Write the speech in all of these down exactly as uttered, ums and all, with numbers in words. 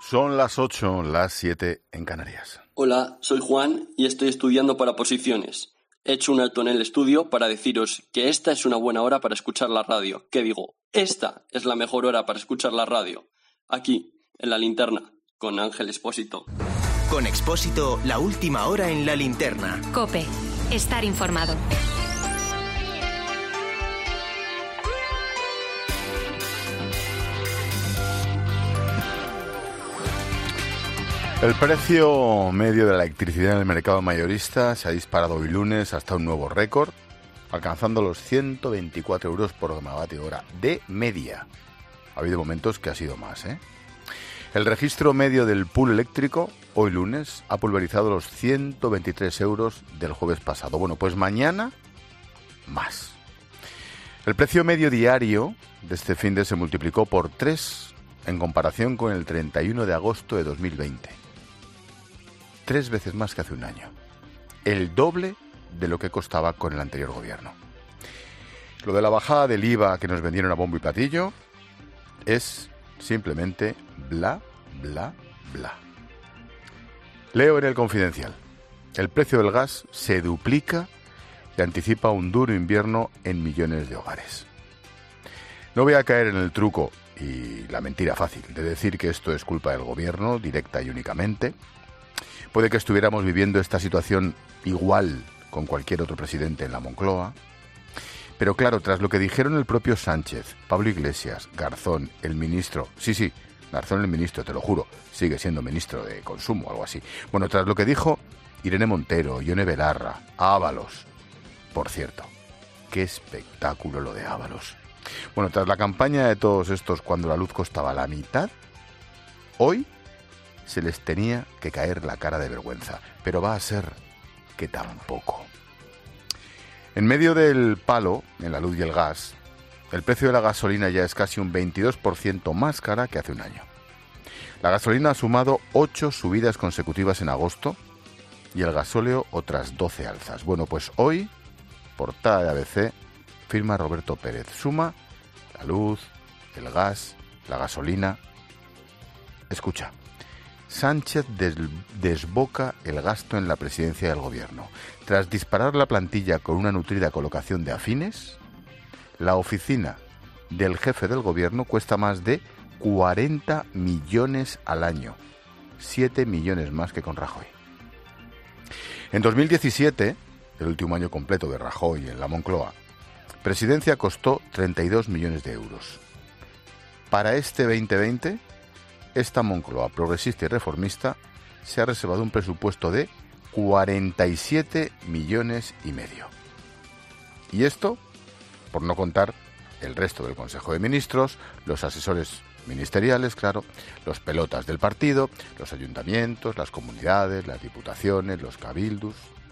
Son las ocho, las siete en Canarias. Hola, soy Juan y estoy estudiando para oposiciones. He hecho un alto en el estudio para deciros que esta es una buena hora para escuchar la radio. ¿Qué digo? Esta es la mejor hora para escuchar la radio. Aquí, en La Linterna, con Ángel Expósito. Con Expósito, la última hora en La Linterna. COPE. Estar informado. El precio medio de la electricidad en el mercado mayorista se ha disparado hoy lunes hasta un nuevo récord, alcanzando los ciento veinticuatro euros por megavatio hora de media. Ha habido momentos que ha sido más, ¿eh? El registro medio del pool eléctrico, hoy lunes, ha pulverizado los ciento veintitrés euros del jueves pasado. Bueno, pues mañana, más. El precio medio diario de este fin de se multiplicó por tres en comparación con el treinta y uno de agosto de dos mil veinte. Tres veces más que hace un año. El doble de lo que costaba con el anterior gobierno. Lo de la bajada del I V A que nos vendieron a bombo y platillo es simplemente bla, bla, bla. Leo en El Confidencial. El precio del gas se duplica y anticipa un duro invierno en millones de hogares. No voy a caer en el truco y la mentira fácil de decir que esto es culpa del gobierno, directa y únicamente. Puede que estuviéramos viviendo esta situación igual con cualquier otro presidente en la Moncloa. Pero claro, tras lo que dijeron el propio Sánchez, Pablo Iglesias, Garzón, el ministro... Sí, sí, Garzón el ministro, te lo juro, sigue siendo ministro de Consumo o algo así. Bueno, tras lo que dijo Irene Montero, Ione Belarra, Ábalos. Por cierto, qué espectáculo lo de Ábalos. Bueno, tras la campaña de todos estos cuando la luz costaba la mitad, hoy se les tenía que caer la cara de vergüenza. Pero va a ser que tampoco. En medio del palo, en la luz y el gas, el precio de la gasolina ya es casi un veintidós por ciento más cara que hace un año. La gasolina ha sumado ocho subidas consecutivas en agosto y el gasóleo otras doce alzas. Bueno, pues hoy, portada de A B C, firma Roberto Pérez. Suma la luz, el gas, la gasolina. Escucha. Sánchez des- desboca el gasto en la presidencia del gobierno. Tras disparar la plantilla con una nutrida colocación de afines, la oficina del jefe del gobierno cuesta más de cuarenta millones al año. siete millones más que con Rajoy. En dos mil diecisiete, el último año completo de Rajoy en la Moncloa, presidencia costó treinta y dos millones de euros. Para este veinte veinte, esta Moncloa progresista y reformista se ha reservado un presupuesto de cuarenta y siete millones y medio. Y esto, por no contar el resto del Consejo de Ministros, los asesores ministeriales, claro, los pelotas del partido, los ayuntamientos, las comunidades, las diputaciones, los cabildos.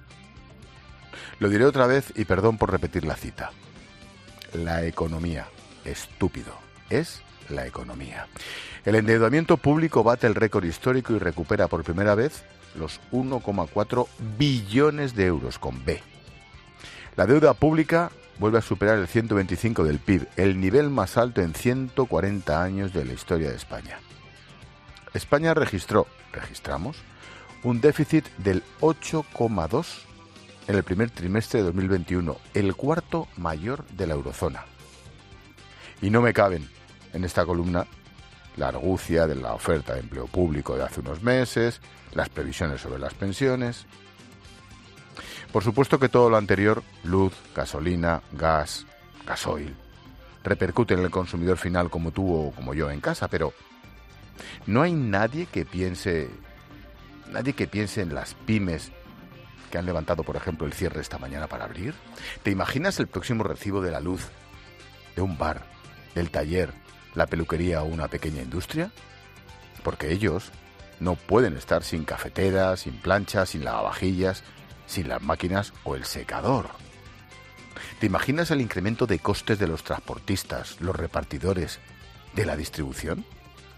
Lo diré otra vez y perdón por repetir la cita. La economía, estúpido, es la economía. El endeudamiento público bate el récord histórico y recupera por primera vez los uno coma cuatro billones de euros con B. La deuda pública vuelve a superar el ciento veinticinco del P I B, el nivel más alto en ciento cuarenta años de la historia de España. España registró, registramos, un déficit del ocho coma dos en el primer trimestre de dos mil veintiuno, el cuarto mayor de la eurozona. Y no me caben en esta columna la argucia de la oferta de empleo público de hace unos meses, las previsiones sobre las pensiones. Por supuesto que todo lo anterior, luz, gasolina, gas, gasoil, repercute en el consumidor final como tú o como yo en casa, pero no hay nadie que piense, nadie que piense en las pymes que han levantado, por ejemplo, el cierre esta mañana para abrir. ¿Te imaginas el próximo recibo de la luz de un bar, del taller, la peluquería o una pequeña industria? Porque ellos no pueden estar sin cafetera, sin plancha, sin lavavajillas, sin las máquinas o el secador. ¿Te imaginas el incremento de costes de los transportistas, los repartidores, de la distribución?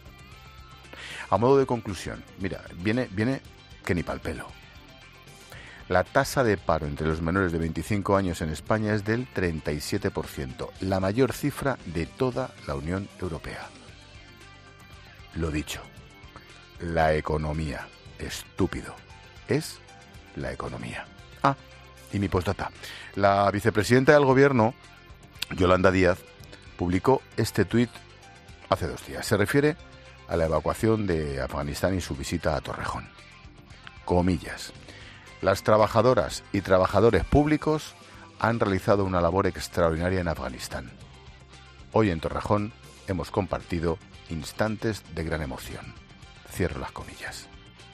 A modo de conclusión, mira, viene, viene que ni pa'l pelo. La tasa de paro entre los menores de veinticinco años en España es del treinta y siete por ciento, la mayor cifra de toda la Unión Europea. Lo dicho, la economía. Estúpido. Es la economía. Ah, y mi postdata. La vicepresidenta del Gobierno, Yolanda Díaz, publicó este tuit hace dos días. Se refiere a la evacuación de Afganistán y su visita a Torrejón. Comillas. Las trabajadoras y trabajadores públicos han realizado una labor extraordinaria en Afganistán. Hoy en Torrejón hemos compartido instantes de gran emoción. Cierro las comillas.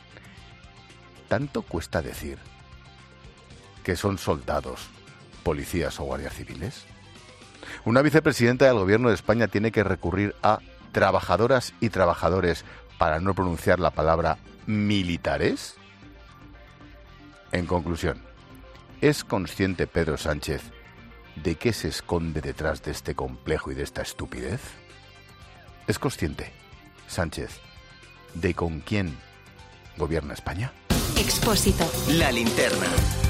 ¿Tanto cuesta decir que son soldados, policías o guardias civiles? Una vicepresidenta del Gobierno de España tiene que recurrir a trabajadoras y trabajadores para no pronunciar la palabra militares. En conclusión, ¿es consciente Pedro Sánchez de qué se esconde detrás de este complejo y de esta estupidez? ¿Es consciente, Sánchez, de con quién gobierna España? Expósito. La linterna.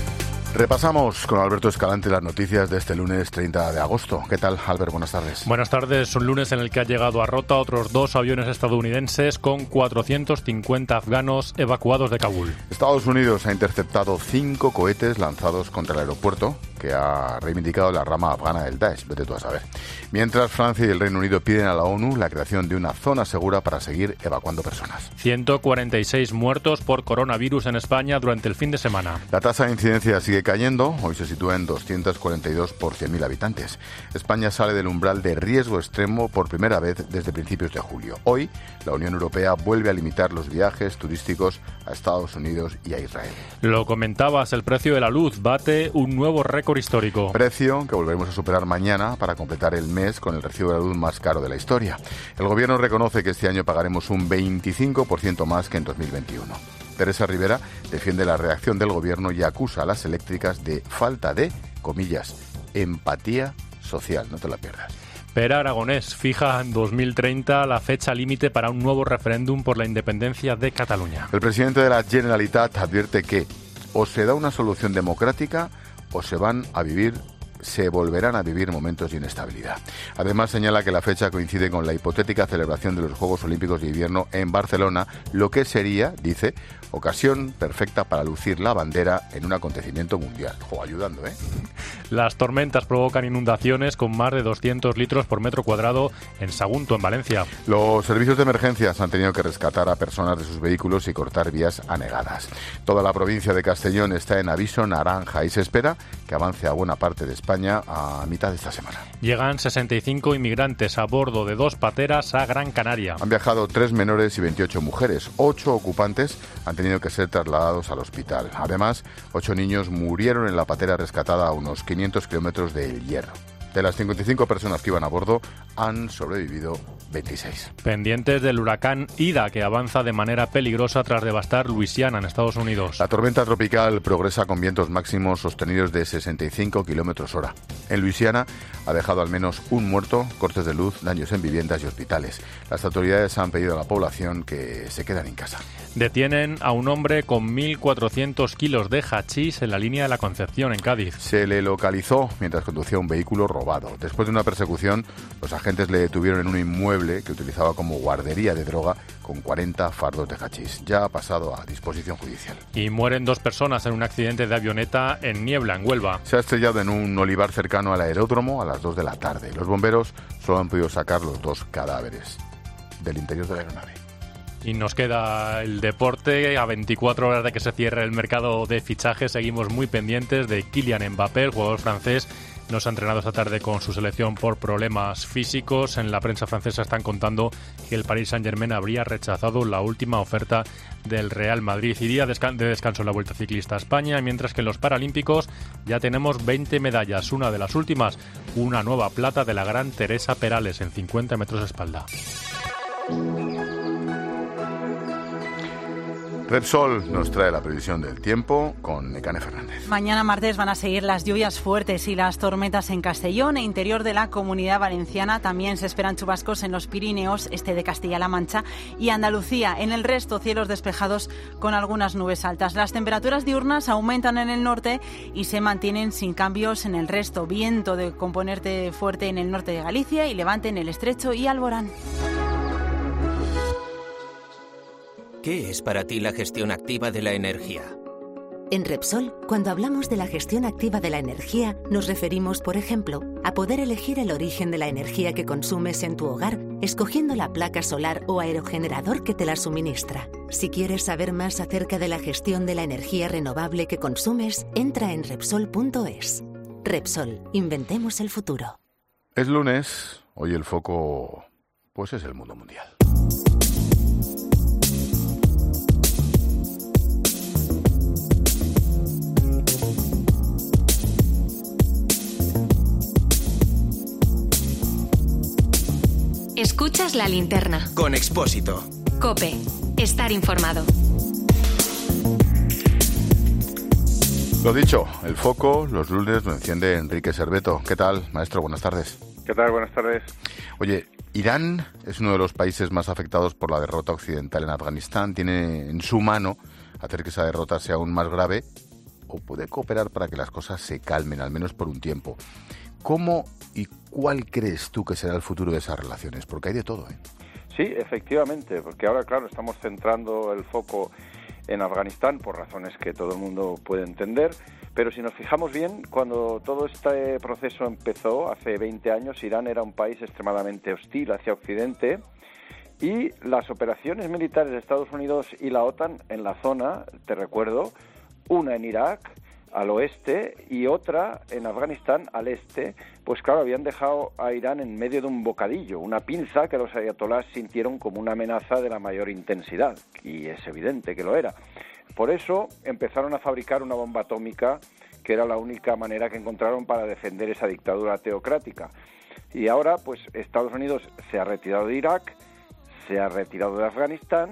Repasamos con Alberto Escalante las noticias de este lunes treinta de agosto. ¿Qué tal, Albert? Buenas tardes. Buenas tardes. Un lunes en el que ha llegado a Rota otros dos aviones estadounidenses con cuatrocientos cincuenta afganos evacuados de Kabul. Estados Unidos ha interceptado cinco cohetes lanzados contra el aeropuerto, que ha reivindicado la rama afgana del Daesh. Vete tú a saber. Mientras Francia y el Reino Unido piden a la ONU la creación de una zona segura para seguir evacuando personas. ciento cuarenta y seis muertos por coronavirus en España durante el fin de semana. La tasa de incidencia sigue cayendo. Hoy se sitúa en doscientos cuarenta y dos por cien mil habitantes. España sale del umbral de riesgo extremo por primera vez desde principios de julio. Hoy, la Unión Europea vuelve a limitar los viajes turísticos a Estados Unidos y a Israel. Lo comentabas, el precio de la luz bate un nuevo récord histórico. Precio que volveremos a superar mañana para completar el mes con el recibo de la luz más caro de la historia. El Gobierno reconoce que este año pagaremos un veinticinco por ciento más que en dos mil veintiuno. Teresa Rivera defiende la reacción del Gobierno y acusa a las eléctricas de falta de, comillas, empatía social. No te la pierdas. Pere Aragonés fija en dos mil treinta la fecha límite para un nuevo referéndum por la independencia de Cataluña. El presidente de la Generalitat advierte que o se da una solución democrática o se van a vivir se volverán a vivir momentos de inestabilidad. Además, señala que la fecha coincide con la hipotética celebración de los Juegos Olímpicos de Invierno en Barcelona, lo que sería, dice, ocasión perfecta para lucir la bandera en un acontecimiento mundial. Jo, ayudando, ¿eh? Las tormentas provocan inundaciones con más de doscientos litros por metro cuadrado en Sagunto, en Valencia. Los servicios de emergencias han tenido que rescatar a personas de sus vehículos y cortar vías anegadas. Toda la provincia de Castellón está en aviso naranja y se espera que avance a buena parte de España a mitad de esta semana. Llegan sesenta y cinco inmigrantes a bordo de dos pateras a Gran Canaria. Han viajado tres menores y veintiocho mujeres. Ocho ocupantes han tenido que ser trasladados al hospital. Además, ocho niños murieron en la patera rescatada a unos quinientos kilómetros de El Hierro. De las cincuenta y cinco personas que iban a bordo, han sobrevivido veintiséis. Pendientes del huracán Ida, que avanza de manera peligrosa tras devastar Luisiana, en Estados Unidos. La tormenta tropical progresa con vientos máximos sostenidos de sesenta y cinco kilómetros hora. En Luisiana ha dejado al menos un muerto, cortes de luz, daños en viviendas y hospitales. Las autoridades han pedido a la población que se queden en casa. Detienen a un hombre con mil cuatrocientos kilos de hachís en la línea de la Concepción, en Cádiz. Se le localizó mientras conducía un vehículo robado. Después de una persecución, los agentes le detuvieron en un inmueble que utilizaba como guardería de droga con cuarenta fardos de hachís. Ya ha pasado a disposición judicial. Y mueren dos personas en un accidente de avioneta en Niebla, en Huelva. Se ha estrellado en un olivar cercano al aeródromo a las dos de la tarde. Los bomberos solo han podido sacar los dos cadáveres del interior de la aeronave. Y nos queda el deporte. A veinticuatro horas de que se cierre el mercado de fichajes, seguimos muy pendientes de Kylian Mbappé, el jugador francés. No se ha entrenado esta tarde con su selección por problemas físicos. En la prensa francesa están contando que el Paris Saint-Germain habría rechazado la última oferta del Real Madrid. Y día de descanso en la Vuelta Ciclista a España, mientras que en los Paralímpicos ya tenemos veinte medallas. Una de las últimas, una nueva plata de la gran Teresa Perales en cincuenta metros de espalda. Repsol nos trae la previsión del tiempo con Nekane Fernández. Mañana martes van a seguir las lluvias fuertes y las tormentas en Castellón e interior de la Comunidad Valenciana. También se esperan chubascos en los Pirineos, este de Castilla-La Mancha y Andalucía. En el resto, cielos despejados con algunas nubes altas. Las temperaturas diurnas aumentan en el norte y se mantienen sin cambios en el resto. Viento de componente fuerte en el norte de Galicia y levante en el Estrecho y Alborán. ¿Qué es para ti la gestión activa de la energía? En Repsol, cuando hablamos de la gestión activa de la energía, nos referimos, por ejemplo, a poder elegir el origen de la energía que consumes en tu hogar, escogiendo la placa solar o aerogenerador que te la suministra. Si quieres saber más acerca de la gestión de la energía renovable que consumes, entra en Repsol punto es. Repsol, inventemos el futuro. Es lunes, hoy el foco, pues es el mundo mundial. Escuchas La Linterna. Con Expósito. COPE. Estar informado. Lo dicho, el foco los lunes lo enciende Enrique Serveto. ¿Qué tal, maestro? Buenas tardes. ¿Qué tal? Buenas tardes. Oye, Irán es uno de los países más afectados por la derrota occidental en Afganistán. ¿Tiene en su mano hacer que esa derrota sea aún más grave o puede cooperar para que las cosas se calmen, al menos por un tiempo? ¿Cómo y cuál crees tú que será el futuro de esas relaciones? Porque hay de todo, ¿eh? Sí, efectivamente, porque ahora, claro, estamos centrando el foco en Afganistán por razones que todo el mundo puede entender, pero si nos fijamos bien, cuando todo este proceso empezó hace veinte años, Irán era un país extremadamente hostil hacia Occidente y las operaciones militares de Estados Unidos y la OTAN en la zona, te recuerdo, una en Irak, al oeste, y otra en Afganistán, al este, pues claro, habían dejado a Irán en medio de un bocadillo, una pinza que los ayatolás sintieron como una amenaza de la mayor intensidad, y es evidente que lo era. Por eso empezaron a fabricar una bomba atómica, que era la única manera que encontraron para defender esa dictadura teocrática. Y ahora, pues, Estados Unidos se ha retirado de Irak, se ha retirado de Afganistán,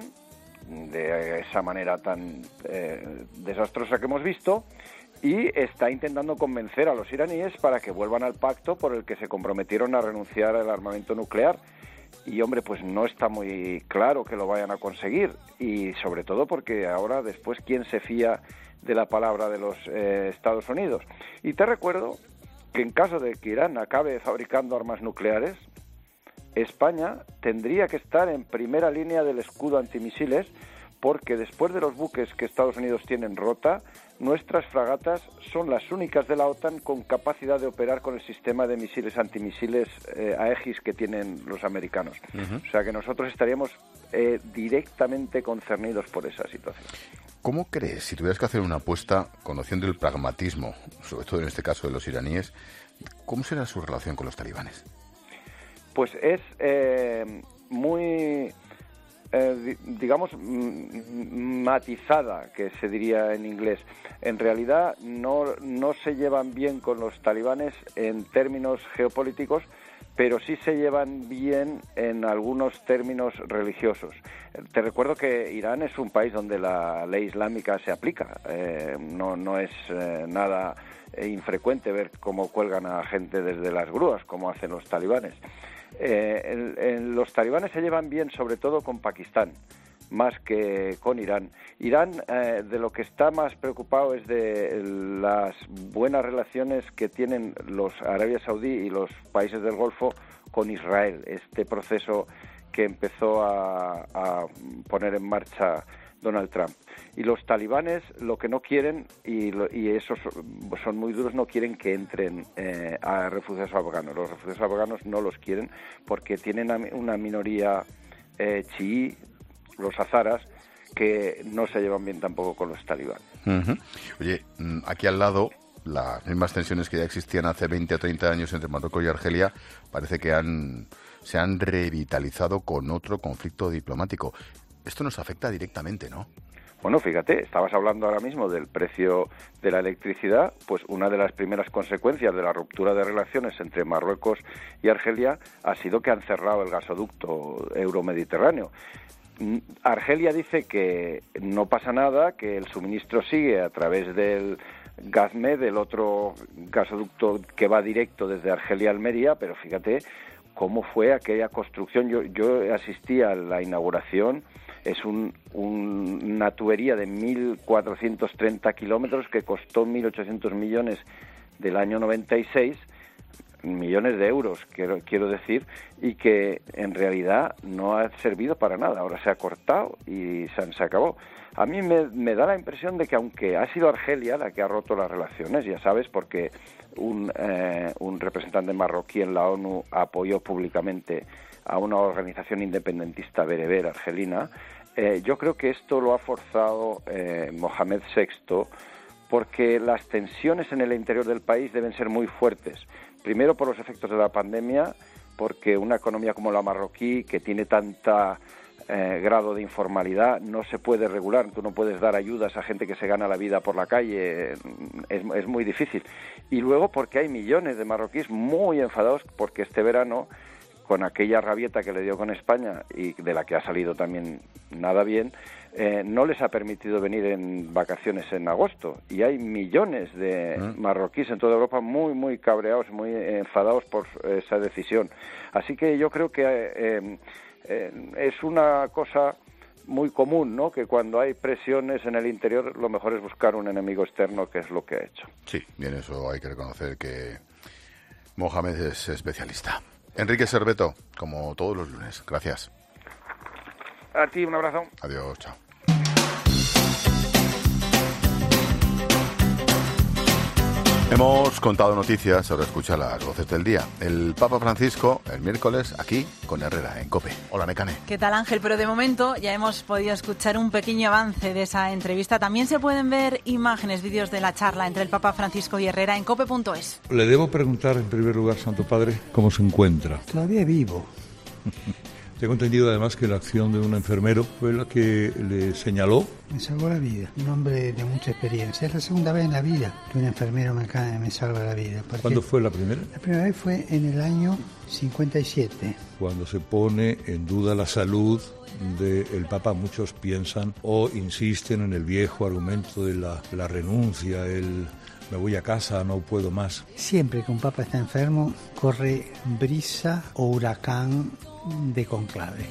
de esa manera tan eh, desastrosa que hemos visto, y está intentando convencer a los iraníes para que vuelvan al pacto por el que se comprometieron a renunciar al armamento nuclear. Y, hombre, pues no está muy claro que lo vayan a conseguir. Y sobre todo porque ahora, después, ¿quién se fía de la palabra de los eh, Estados Unidos? Y te recuerdo que en caso de que Irán acabe fabricando armas nucleares, España tendría que estar en primera línea del escudo antimisiles, porque después de los buques que Estados Unidos tiene en Rota, nuestras fragatas son las únicas de la OTAN con capacidad de operar con el sistema de misiles antimisiles eh, Aegis que tienen los americanos. Uh-huh. O sea que nosotros estaríamos eh, directamente concernidos por esa situación. ¿Cómo crees, si tuvieras que hacer una apuesta, conociendo el pragmatismo, sobre todo en este caso de los iraníes, cómo será su relación con los talibanes? Pues es eh, muy... Eh, digamos, matizada, que se diría en inglés. En realidad no, no se llevan bien con los talibanes en términos geopolíticos, pero sí se llevan bien en algunos términos religiosos. Te recuerdo que Irán es un país donde la ley islámica se aplica. Eh, no, no es eh, nada eh, infrecuente ver cómo cuelgan a gente desde las grúas, como hacen los talibanes. Eh, en, en los talibanes se llevan bien sobre todo con Pakistán, más que con Irán. Irán eh, de lo que está más preocupado es de las buenas relaciones que tienen los Arabia Saudí y los países del Golfo con Israel, este proceso que empezó a, a poner en marcha Donald Trump. Y los talibanes lo que no quieren, y, lo, y esos son muy duros, no quieren que entren eh, a refugiados afganos. Los refugiados afganos no los quieren porque tienen una minoría eh, chií, los hazaras, que no se llevan bien tampoco con los talibanes. Uh-huh. Oye, aquí al lado, las mismas tensiones que ya existían hace veinte o treinta años entre Marruecos y Argelia parece que han se han revitalizado con otro conflicto diplomático. Esto nos afecta directamente, ¿no? Bueno, fíjate, estabas hablando ahora mismo del precio de la electricidad, pues una de las primeras consecuencias de la ruptura de relaciones entre Marruecos y Argelia ha sido que han cerrado el gasoducto euromediterráneo. Argelia dice que no pasa nada, que el suministro sigue a través del Gazmed, el otro gasoducto que va directo desde Argelia a Almería, pero fíjate cómo fue aquella construcción. Yo, yo asistí a la inauguración. Es un, un, una tubería de mil cuatrocientos treinta kilómetros que costó mil ochocientos millones del año noventa y seis. millones de euros, quiero, quiero decir, y que en realidad no ha servido para nada. Ahora se ha cortado y se, se acabó. A mí me, me da la impresión de que aunque ha sido Argelia la que ha roto las relaciones, ya sabes, porque un, eh, un representante marroquí en la ONU apoyó públicamente a una organización independentista bereber argelina, eh, yo creo que esto lo ha forzado eh, Mohamed sexto, porque las tensiones en el interior del país deben ser muy fuertes. Primero por los efectos de la pandemia, porque una economía como la marroquí, que tiene tanta eh, grado de informalidad, no se puede regular. Tú no puedes dar ayudas a gente que se gana la vida por la calle, es, es muy difícil. Y luego porque hay millones de marroquíes muy enfadados porque este verano, con aquella rabieta que le dio con España y de la que ha salido también nada bien, eh, no les ha permitido venir en vacaciones en agosto. Y hay millones de mm. marroquíes en toda Europa muy, muy cabreados, muy enfadados por esa decisión. Así que yo creo que eh, eh, es una cosa muy común, ¿no?, que cuando hay presiones en el interior lo mejor es buscar un enemigo externo, que es lo que ha hecho. Sí, bien, eso hay que reconocer que Mohamed es especialista. Enrique Serveto, como todos los lunes. Gracias. A ti, un abrazo. Adiós, chao. Hemos contado noticias, ahora escucha las voces del día. El Papa Francisco, el miércoles, aquí con Herrera, en COPE. Hola, Necane. ¿Qué tal, Ángel? Pero de momento ya hemos podido escuchar un pequeño avance de esa entrevista. También se pueden ver imágenes, vídeos de la charla entre el Papa Francisco y Herrera en cope punto es. Le debo preguntar, en primer lugar, Santo Padre, ¿cómo se encuentra? Todavía vivo. Tengo entendido además que la acción de un enfermero fue la que le señaló. Me salvó la vida, un hombre de mucha experiencia. Es la segunda vez en la vida que un enfermero me, me salva la vida. ¿Cuándo fue la primera? La primera vez fue en el año cincuenta y siete. Cuando se pone en duda la salud del Papa, muchos piensan o insisten en el viejo argumento de la, la renuncia, el me voy a casa, no puedo más. Siempre que un Papa está enfermo, corre brisa o huracán de conclave.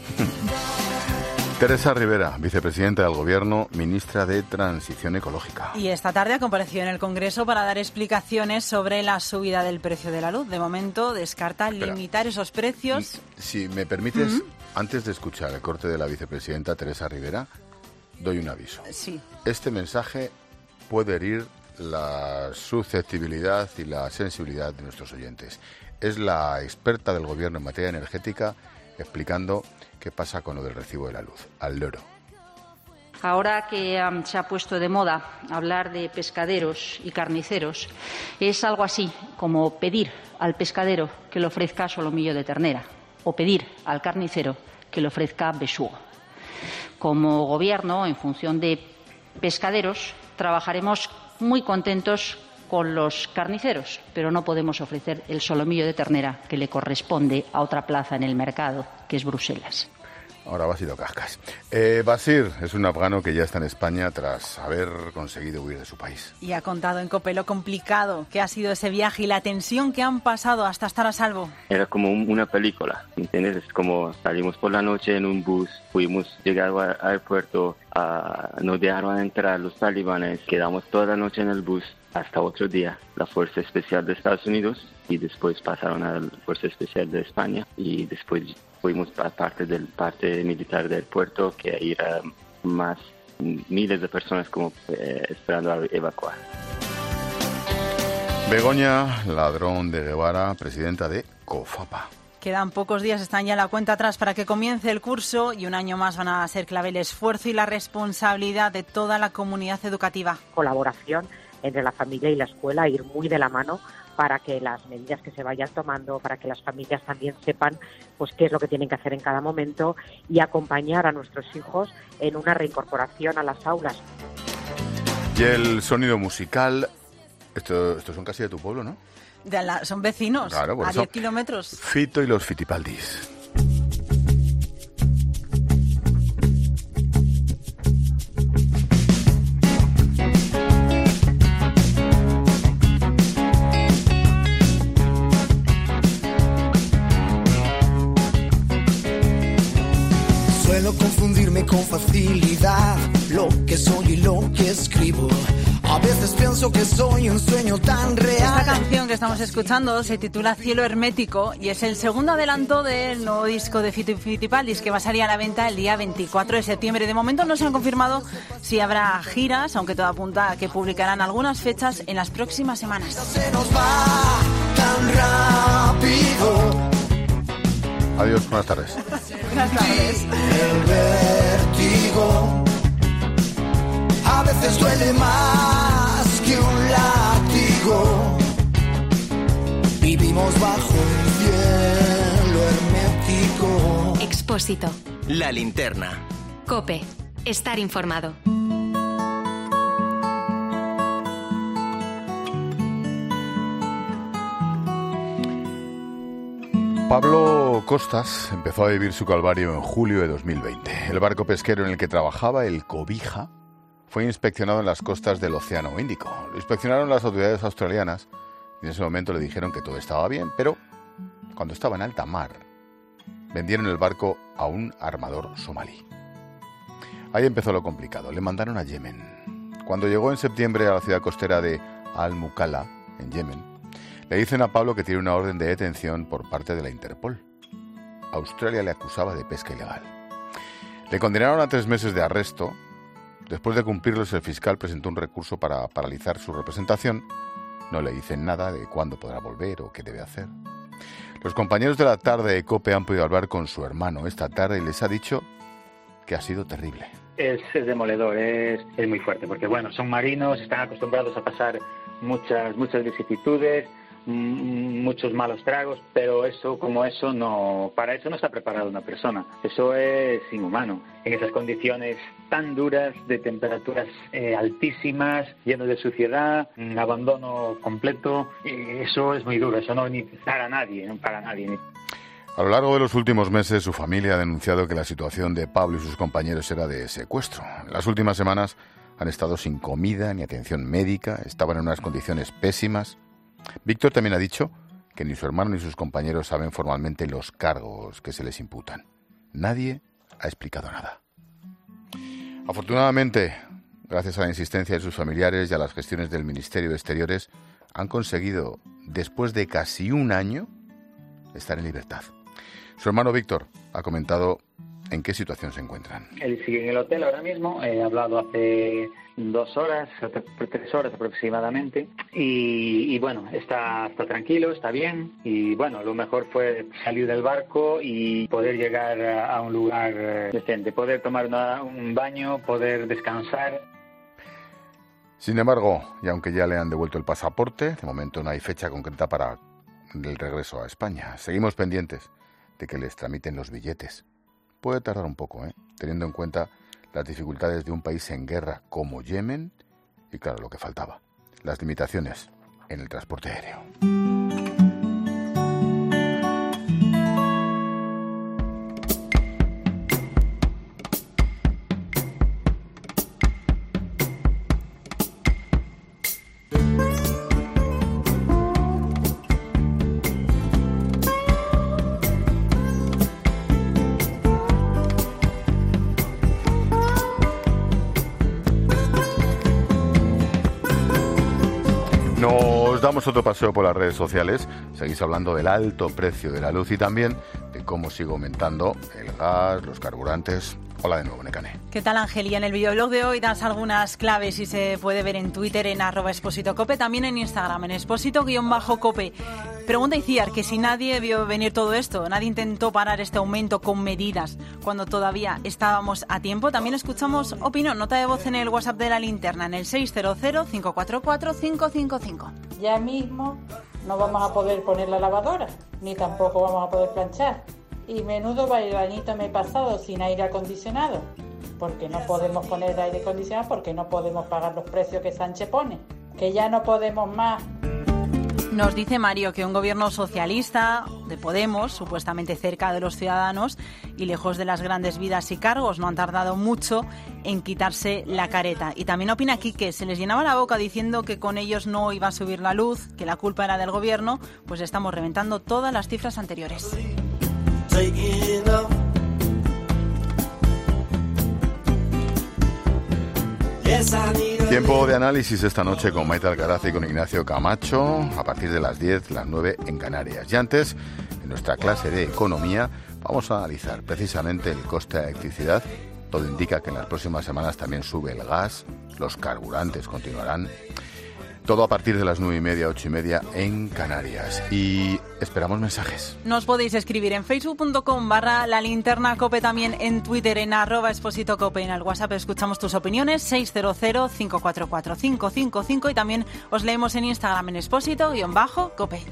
Teresa Rivera, vicepresidenta del Gobierno, ministra de Transición Ecológica. Y esta tarde ha comparecido en el Congreso para dar explicaciones sobre la subida del precio de la luz. De momento descarta Espera. limitar esos precios. Si me permites, ¿Mm? antes de escuchar el corte de la vicepresidenta Teresa Rivera, doy un aviso. Sí. Este mensaje puede herir la susceptibilidad y la sensibilidad de nuestros oyentes. Es la experta del Gobierno en materia energética explicando qué pasa con lo del recibo de la luz, al loro. Ahora que um, se ha puesto de moda hablar de pescaderos y carniceros, es algo así como pedir al pescadero que le ofrezca solomillo de ternera o pedir al carnicero que le ofrezca besugo. Como Gobierno, en función de pescaderos, trabajaremos muy contentos con los carniceros, pero no podemos ofrecer el solomillo de ternera que le corresponde a otra plaza en el mercado, que es Bruselas. Ahora vas y lo cascas. Eh, Basir es un afgano que ya está en España tras haber conseguido huir de su país. Y ha contado en COPE lo complicado que ha sido ese viaje y la tensión que han pasado hasta estar a salvo. Era como una película, ¿entiendes? Es como salimos por la noche en un bus, fuimos, llegamos al aeropuerto, uh, nos dejaron entrar los talibanes, quedamos toda la noche en el bus hasta otro día, la Fuerza Especial de Estados Unidos, y después pasaron a la Fuerza Especial de España, y después fuimos a parte del parte militar del puerto, que era más miles de personas como eh, esperando a evacuar. Begoña Ladrón de Guevara, presidenta de COFAPA. Quedan pocos días, están ya la cuenta atrás para que comience el curso y un año más van a ser clave el esfuerzo y la responsabilidad de toda la comunidad educativa. Colaboración entre la familia y la escuela, ir muy de la mano para que las medidas que se vayan tomando, para que las familias también sepan pues qué es lo que tienen que hacer en cada momento y acompañar a nuestros hijos en una reincorporación a las aulas. Y el sonido musical, esto, estos son casi de tu pueblo, ¿no? De la, son vecinos, claro, por a eso, diez kilómetros. Fito y los Fitipaldis. Suelo confundirme con facilidad lo que soy y lo que escribo. A veces pienso que soy un sueño tan real. Esta canción que estamos escuchando se titula Cielo Hermético y es el segundo adelanto del nuevo disco de Fito y Fitipaldis, que va a salir a la venta el día veinticuatro de septiembre. De momento no se han confirmado si habrá giras, aunque todo apunta a que publicarán algunas fechas en las próximas semanas. Se nos va tan rápido. Adiós, buenas tardes. Buenas tardes. El vértigo a veces duele más que un látigo. Vivimos bajo el cielo hermético. Expósito. La linterna. COPE. Estar informado. Pablo Costas empezó a vivir su calvario en julio de dos mil veinte. El barco pesquero en el que trabajaba, el Cobija, fue inspeccionado en las costas del Océano Índico. Lo inspeccionaron las autoridades australianas y en ese momento le dijeron que todo estaba bien, pero cuando estaba en alta mar, vendieron el barco a un armador somalí. Ahí empezó lo complicado. Le mandaron a Yemen. Cuando llegó en septiembre a la ciudad costera de Al-Mukalla, en Yemen, le dicen a Pablo que tiene una orden de detención por parte de la Interpol. Australia le acusaba de pesca ilegal. Le condenaron a tres meses de arresto. Después de cumplirlos, el fiscal presentó un recurso para paralizar su representación. No le dicen nada de cuándo podrá volver o qué debe hacer. Los compañeros de la tarde de COPE han podido hablar con su hermano esta tarde y les ha dicho que ha sido terrible. Es, es demoledor, es, es muy fuerte, porque bueno, son marinos, están acostumbrados a pasar muchas, muchas vicisitudes, muchos malos tragos, pero eso, como eso, no, para eso no está preparada una persona. Eso es inhumano. En esas condiciones tan duras, de temperaturas eh, altísimas, lleno de suciedad, un abandono completo, eh, eso es muy duro. Eso no ni para nadie, no para nadie. A lo largo de los últimos meses, su familia ha denunciado que la situación de Pablo y sus compañeros era de secuestro. En las últimas semanas han estado sin comida ni atención médica, estaban en unas condiciones pésimas. Víctor también ha dicho que ni su hermano ni sus compañeros saben formalmente los cargos que se les imputan. Nadie ha explicado nada. Afortunadamente, gracias a la insistencia de sus familiares y a las gestiones del Ministerio de Exteriores, han conseguido, después de casi un año, estar en libertad. Su hermano Víctor ha comentado en qué situación se encuentran. Él sigue en el hotel ahora mismo, he hablado hace dos horas, tres horas aproximadamente, y, y bueno, está, está tranquilo, está bien, y bueno, lo mejor fue salir del barco y poder llegar a, a un lugar decente, poder tomar una, un baño, poder descansar. Sin embargo, y aunque ya le han devuelto el pasaporte, de momento no hay fecha concreta para el regreso a España. Seguimos pendientes de que les tramiten los billetes. Puede tardar un poco, ¿eh? Teniendo en cuenta las dificultades de un país en guerra como Yemen y, claro, lo que faltaba, las limitaciones en el transporte aéreo. Damos otro paseo por las redes sociales. Seguís hablando del alto precio de la luz y también de cómo sigue aumentando el gas, los carburantes. Hola de nuevo, Nekane. ¿Qué tal, Ángel? Y en el videoblog de hoy das algunas claves y se puede ver en Twitter en arroba Expósito Cope, también en Instagram en Expósito-Cope. Pregunta Iciar que si nadie vio venir todo esto, nadie intentó parar este aumento con medidas cuando todavía estábamos a tiempo. También escuchamos opinión, nota de voz en el WhatsApp de la linterna en el seis cero cero, cinco cuatro cuatro, cinco cinco cinco. Ya mismo no vamos a poder poner la lavadora, ni tampoco vamos a poder planchar. Y menudo bailanito me he pasado sin aire acondicionado, porque no podemos poner aire acondicionado, porque no podemos pagar los precios que Sánchez pone, que ya no podemos más. Nos dice Mario que un gobierno socialista de Podemos, supuestamente cerca de los ciudadanos y lejos de las grandes vidas y cargos, no han tardado mucho en quitarse la careta. Y también opina aquí que se les llenaba la boca diciendo que con ellos no iba a subir la luz, que la culpa era del gobierno, pues estamos reventando todas las cifras anteriores. pesadilla. Tiempo de análisis esta noche con Maite Alcaraz y con Ignacio Camacho a partir de las diez, las nueve en Canarias. Y antes, en nuestra clase de economía, vamos a analizar precisamente el coste de la electricidad. Todo indica que en las próximas semanas también sube el gas, los carburantes continuarán. Todo a partir de las nueve y media, ocho y media en Canarias. Y esperamos mensajes. Nos podéis escribir en facebook punto com barra la linterna cope, también en Twitter en arroba exposito cope. En el WhatsApp escuchamos tus opiniones seis cero cero, cinco cuatro cuatro, cinco cinco cinco y también os leemos en Instagram en expósito-cope.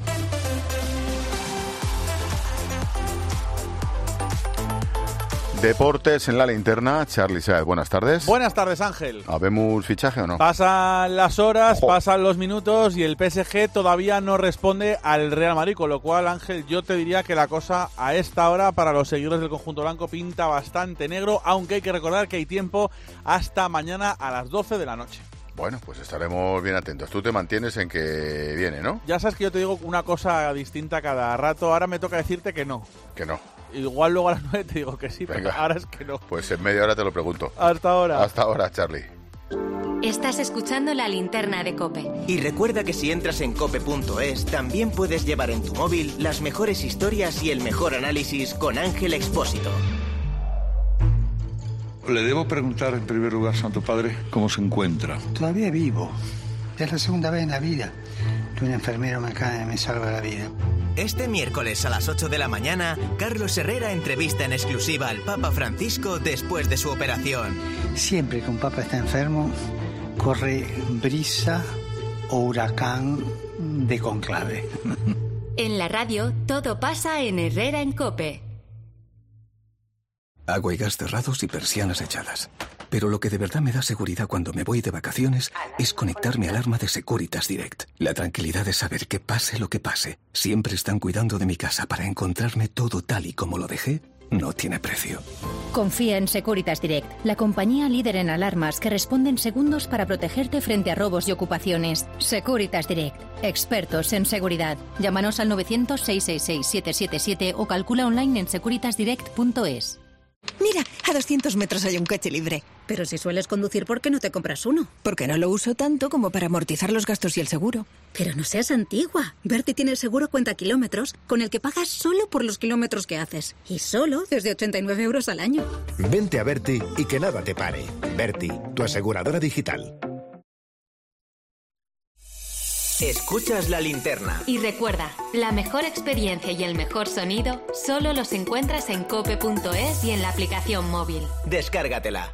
Deportes en la linterna, Charly Saez, buenas tardes. Buenas tardes, Ángel. ¿Habemos fichaje o no? Pasan las horas, Ojo. pasan los minutos y el P S G todavía no responde al Real Madrid, con lo cual, Ángel, yo te diría que la cosa a esta hora para los seguidores del conjunto blanco pinta bastante negro, aunque hay que recordar que hay tiempo hasta mañana a las doce de la noche. Bueno, pues estaremos bien atentos. Tú te mantienes en que viene, ¿no? Ya sabes que yo te digo una cosa distinta cada rato, ahora me toca decirte que no. Que no. Igual luego a las nueve te digo que sí, Venga. pero ahora es que no. Pues en media hora te lo pregunto. Hasta ahora. Hasta ahora, Charly. Estás escuchando la linterna de COPE. Y recuerda que si entras en cope punto es, también puedes llevar en tu móvil las mejores historias y el mejor análisis con Ángel Expósito. Le debo preguntar en primer lugar, Santo Padre, cómo se encuentra. Todavía vivo. Es la segunda vez en la vida que un enfermero me, cae, me salva la vida. Este miércoles a las ocho de la mañana, Carlos Herrera entrevista en exclusiva al Papa Francisco después de su operación. Siempre que un papa está enfermo, corre brisa o huracán de conclave. En la radio, todo pasa en Herrera en COPE. Agua y gas cerrados y persianas echadas. Pero lo que de verdad me da seguridad cuando me voy de vacaciones es conectar mi alarma de Securitas Direct. La tranquilidad de saber que pase lo que pase, siempre están cuidando de mi casa para encontrarme todo tal y como lo dejé, no tiene precio. Confía en Securitas Direct, la compañía líder en alarmas que responde en segundos para protegerte frente a robos y ocupaciones. Securitas Direct, expertos en seguridad. Llámanos al novecientos, seiscientos sesenta y seis, setecientos setenta y siete o calcula online en securitas direct punto es. Mira, a doscientos metros hay un coche libre. Pero si sueles conducir, ¿por qué no te compras uno? Porque no lo uso tanto como para amortizar los gastos y el seguro. Pero no seas antigua. Berti tiene el seguro cuenta kilómetros, con el que pagas solo por los kilómetros que haces. Y solo desde ochenta y nueve euros al año. Vente a Berti y que nada te pare. Berti, tu aseguradora digital. Escuchas la linterna. Y recuerda, la mejor experiencia y el mejor sonido solo los encuentras en cope punto es y en la aplicación móvil. Descárgatela.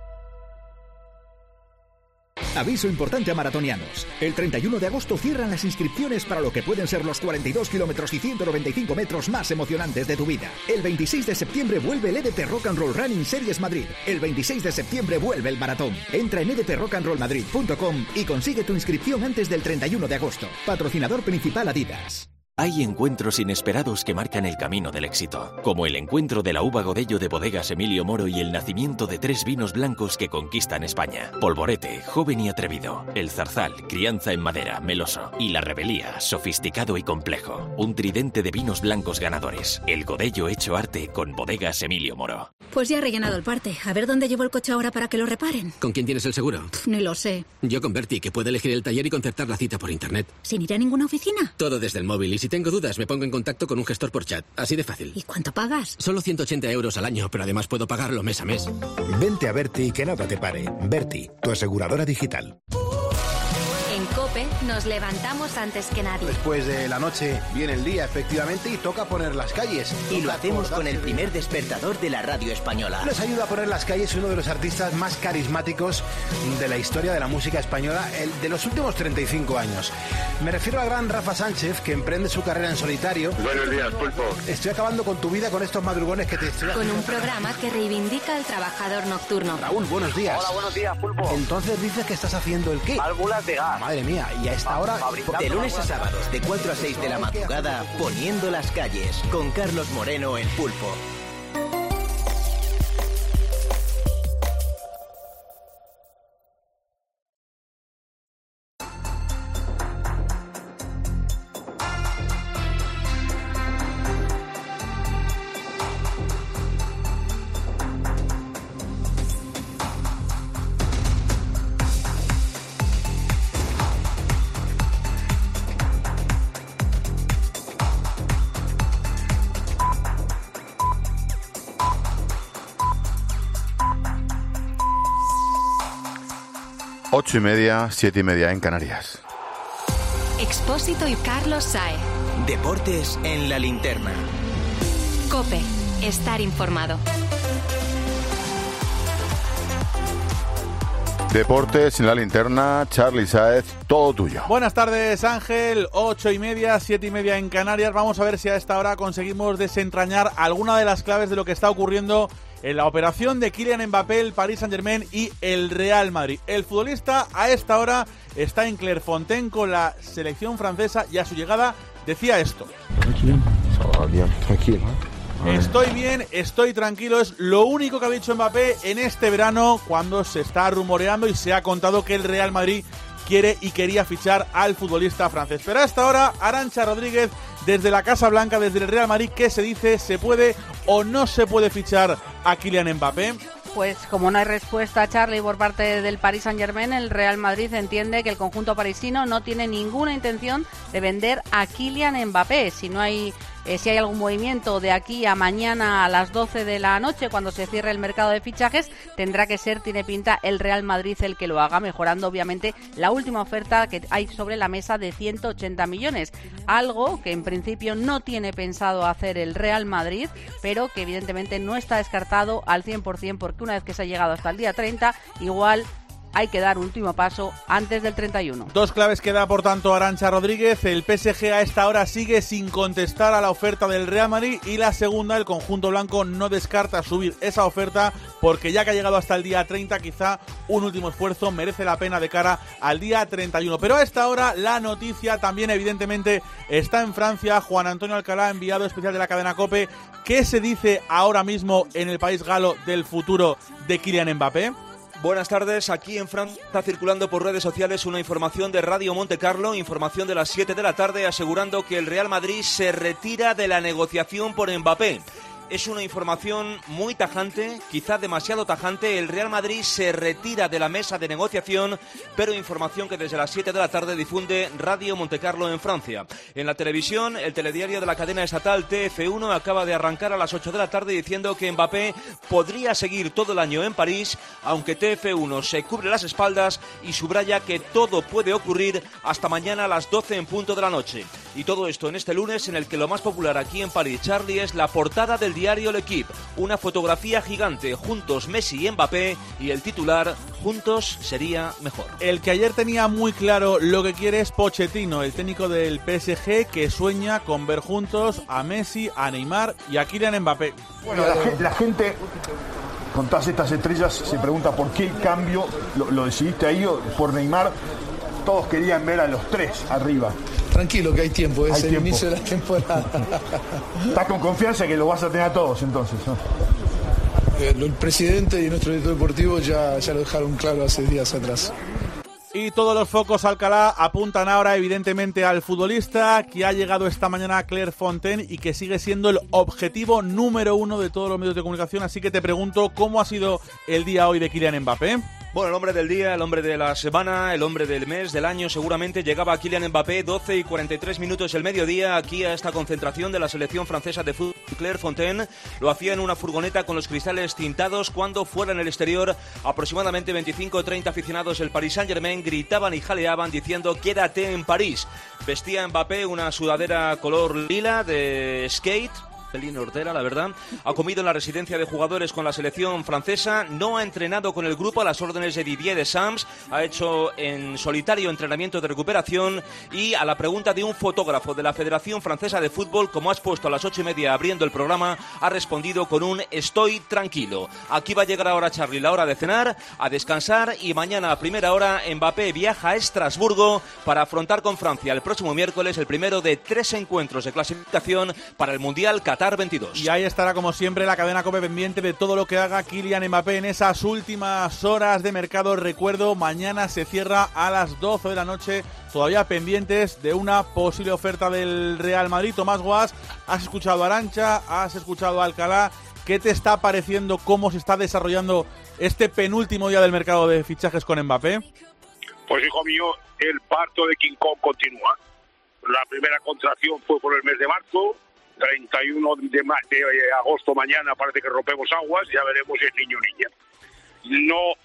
Aviso importante a maratonianos. El treinta y uno de agosto cierran las inscripciones para lo que pueden ser los cuarenta y dos kilómetros y ciento noventa y cinco metros más emocionantes de tu vida. El veintiséis de septiembre vuelve el E D P Rock and Roll Running Series Madrid. El veintiséis de septiembre vuelve el maratón. Entra en e d p rock and roll madrid punto com y consigue tu inscripción antes del treinta y uno de agosto. Patrocinador principal Adidas. Hay encuentros inesperados que marcan el camino del éxito, como el encuentro de la uva Godello de Bodegas Emilio Moro y el nacimiento de tres vinos blancos que conquistan España. Polvorete, joven y atrevido. El Zarzal, crianza en madera, meloso. Y la Rebelía, sofisticado y complejo. Un tridente de vinos blancos ganadores. El Godello hecho arte con Bodegas Emilio Moro. Pues ya he rellenado el parte. A ver dónde llevo el coche ahora para que lo reparen. ¿Con quién tienes el seguro? Pff, ni lo sé. Yo con Berti, que puede elegir el taller y concertar la cita por internet. ¿Sin ir a ninguna oficina? Todo desde el móvil, y si tengo dudas me pongo en contacto con un gestor por chat. Así de fácil. ¿Y cuánto pagas? Solo ciento ochenta euros al año, pero además puedo pagarlo mes a mes. Vente a Berti y que nada te pare. Berti, tu aseguradora digital. En COPE nos levantamos antes que nadie. Después de la noche viene el día, efectivamente, y toca poner las calles. Y lo hacemos con el primer despertador de la radio española. Nos ayuda a poner las calles uno de los artistas más carismáticos de la historia de la música española, el de los últimos treinta y cinco años. Me refiero al gran Rafa Sánchez, que emprende su carrera en solitario. Buenos días, Pulpo. Estoy acabando con tu vida con estos madrugones que te estoy Con un programa que reivindica al trabajador nocturno. Raúl, buenos días. Hola, buenos días, Pulpo. Entonces dices que estás haciendo el qué? Válvulas de gas. Madre mía, y a esta hora... De lunes a sábados, de cuatro a seis de la madrugada, poniendo las calles, con Carlos Moreno, el Pulpo. Ocho y media, siete y media en Canarias. Expósito y Carlos Saez. Deportes en la linterna. COPE. Estar informado. Deportes en la linterna, Charly Sáez, todo tuyo. Buenas tardes, Ángel. Ocho y media, siete y media en Canarias. Vamos a ver si a esta hora conseguimos desentrañar alguna de las claves de lo que está ocurriendo en la operación de Kylian Mbappé, el Paris Saint-Germain y el Real Madrid. El futbolista a esta hora está en Clairefontaine con la selección francesa y a su llegada decía esto. Tranquilo, ça va bien, tranquilo. Estoy bien, estoy tranquilo, es lo único que ha dicho Mbappé en este verano cuando se está rumoreando y se ha contado que el Real Madrid quiere y quería fichar al futbolista francés. Pero hasta ahora, Arantxa Rodríguez, desde la Casa Blanca, desde el Real Madrid, ¿qué se dice? ¿Se puede o no se puede fichar a Kylian Mbappé? Pues como no hay respuesta, Charly, por parte del Paris Saint-Germain, el Real Madrid entiende que el conjunto parisino no tiene ninguna intención de vender a Kylian Mbappé. Si no hay eh, si hay algún movimiento de aquí a mañana a las doce de la noche, cuando se cierre el mercado de fichajes, tendrá que ser, tiene pinta, el Real Madrid el que lo haga, mejorando obviamente la última oferta que hay sobre la mesa de ciento ochenta millones. Algo que en principio no tiene pensado hacer el Real Madrid, pero que evidentemente no está descartado al cien por ciento, porque una vez que se ha llegado hasta el día treinta, igual hay que dar un último paso antes del treinta y uno. Dos claves que da, por tanto, Arantxa Rodríguez. El P S G a esta hora sigue sin contestar a la oferta del Real Madrid. Y la segunda, el conjunto blanco no descarta subir esa oferta porque ya que ha llegado hasta el día treinta, quizá un último esfuerzo merece la pena de cara al día treinta y uno. Pero a esta hora la noticia también evidentemente está en Francia. Juan Antonio Alcalá, enviado especial de la cadena COPE. ¿Qué se dice ahora mismo en el país galo del futuro de Kylian Mbappé? Buenas tardes, aquí en Francia está circulando por redes sociales una información de Radio Monte Carlo, información de las siete de la tarde, asegurando que el Real Madrid se retira de la negociación por Mbappé. Es una información muy tajante, quizás demasiado tajante. El Real Madrid se retira de la mesa de negociación, pero información que desde las siete de la tarde difunde Radio Montecarlo en Francia. En la televisión, el telediario de la cadena estatal T F uno acaba de arrancar a las ocho de la tarde diciendo que Mbappé podría seguir todo el año en París, aunque T F uno se cubre las espaldas y subraya que todo puede ocurrir hasta mañana a las doce en punto de la noche. Y todo esto en este lunes en el que lo más popular aquí en París, Charly, es la portada del diario L'Equipe, una fotografía gigante, juntos Messi y Mbappé, y el titular, juntos sería mejor. El que ayer tenía muy claro lo que quiere es Pochettino, el técnico del P S G, que sueña con ver juntos a Messi, a Neymar y a Kylian Mbappé. Bueno, la, la gente con todas estas estrellas se pregunta por qué el cambio, lo, lo decidiste ahí por Neymar. Todos querían ver a los tres arriba. Tranquilo, que hay tiempo, es hay el tiempo. inicio de la temporada. Estás con confianza que lo vas a tener a todos entonces, ¿no? El presidente y nuestro director deportivo ya, ya lo dejaron claro hace días atrás. Y todos los focos, Alcalá, apuntan ahora evidentemente al futbolista que ha llegado esta mañana a Clairefontaine y que sigue siendo el objetivo número uno de todos los medios de comunicación. Así que te pregunto, ¿cómo ha sido el día hoy de Kylian Mbappé? Bueno, el hombre del día, el hombre de la semana, el hombre del mes, del año, seguramente llegaba Kylian Mbappé, doce y cuarenta y tres minutos el mediodía, aquí a esta concentración de la selección francesa de fútbol Clairefontaine. Lo hacía en una furgoneta con los cristales tintados cuando fuera en el exterior aproximadamente veinticinco o treinta aficionados del Paris Saint-Germain gritaban y jaleaban diciendo «Quédate en París». Vestía Mbappé una sudadera color lila de skate, pelín hortera, la verdad. Ha comido en la residencia de jugadores con la selección francesa, no ha entrenado con el grupo a las órdenes de Didier Deschamps, ha hecho en solitario entrenamiento de recuperación y a la pregunta de un fotógrafo de la Federación Francesa de Fútbol, como has puesto a las ocho y media abriendo el programa, ha respondido con un «estoy tranquilo». Aquí va a llegar ahora, Charly, la hora de cenar, a descansar y mañana a primera hora Mbappé viaja a Estrasburgo para afrontar con Francia el próximo miércoles el primero de tres encuentros de clasificación para el Mundial Qatar veintidós. Y ahí estará como siempre la cadena COPE pendiente de todo lo que haga Kylian Mbappé en esas últimas horas de mercado. Recuerdo, mañana se cierra a las doce de la noche, todavía pendientes de una posible oferta del Real Madrid. Tomás Guas, has escuchado a Arantxa, has escuchado a Alcalá. ¿Qué te está pareciendo cómo se está desarrollando este penúltimo día del mercado de fichajes con Mbappé? Pues hijo mío, el parto de King Kong continúa. La primera contracción fue por el mes de marzo, treinta y uno de, de agosto mañana parece que rompemos aguas, ya veremos si es niño o niña. No,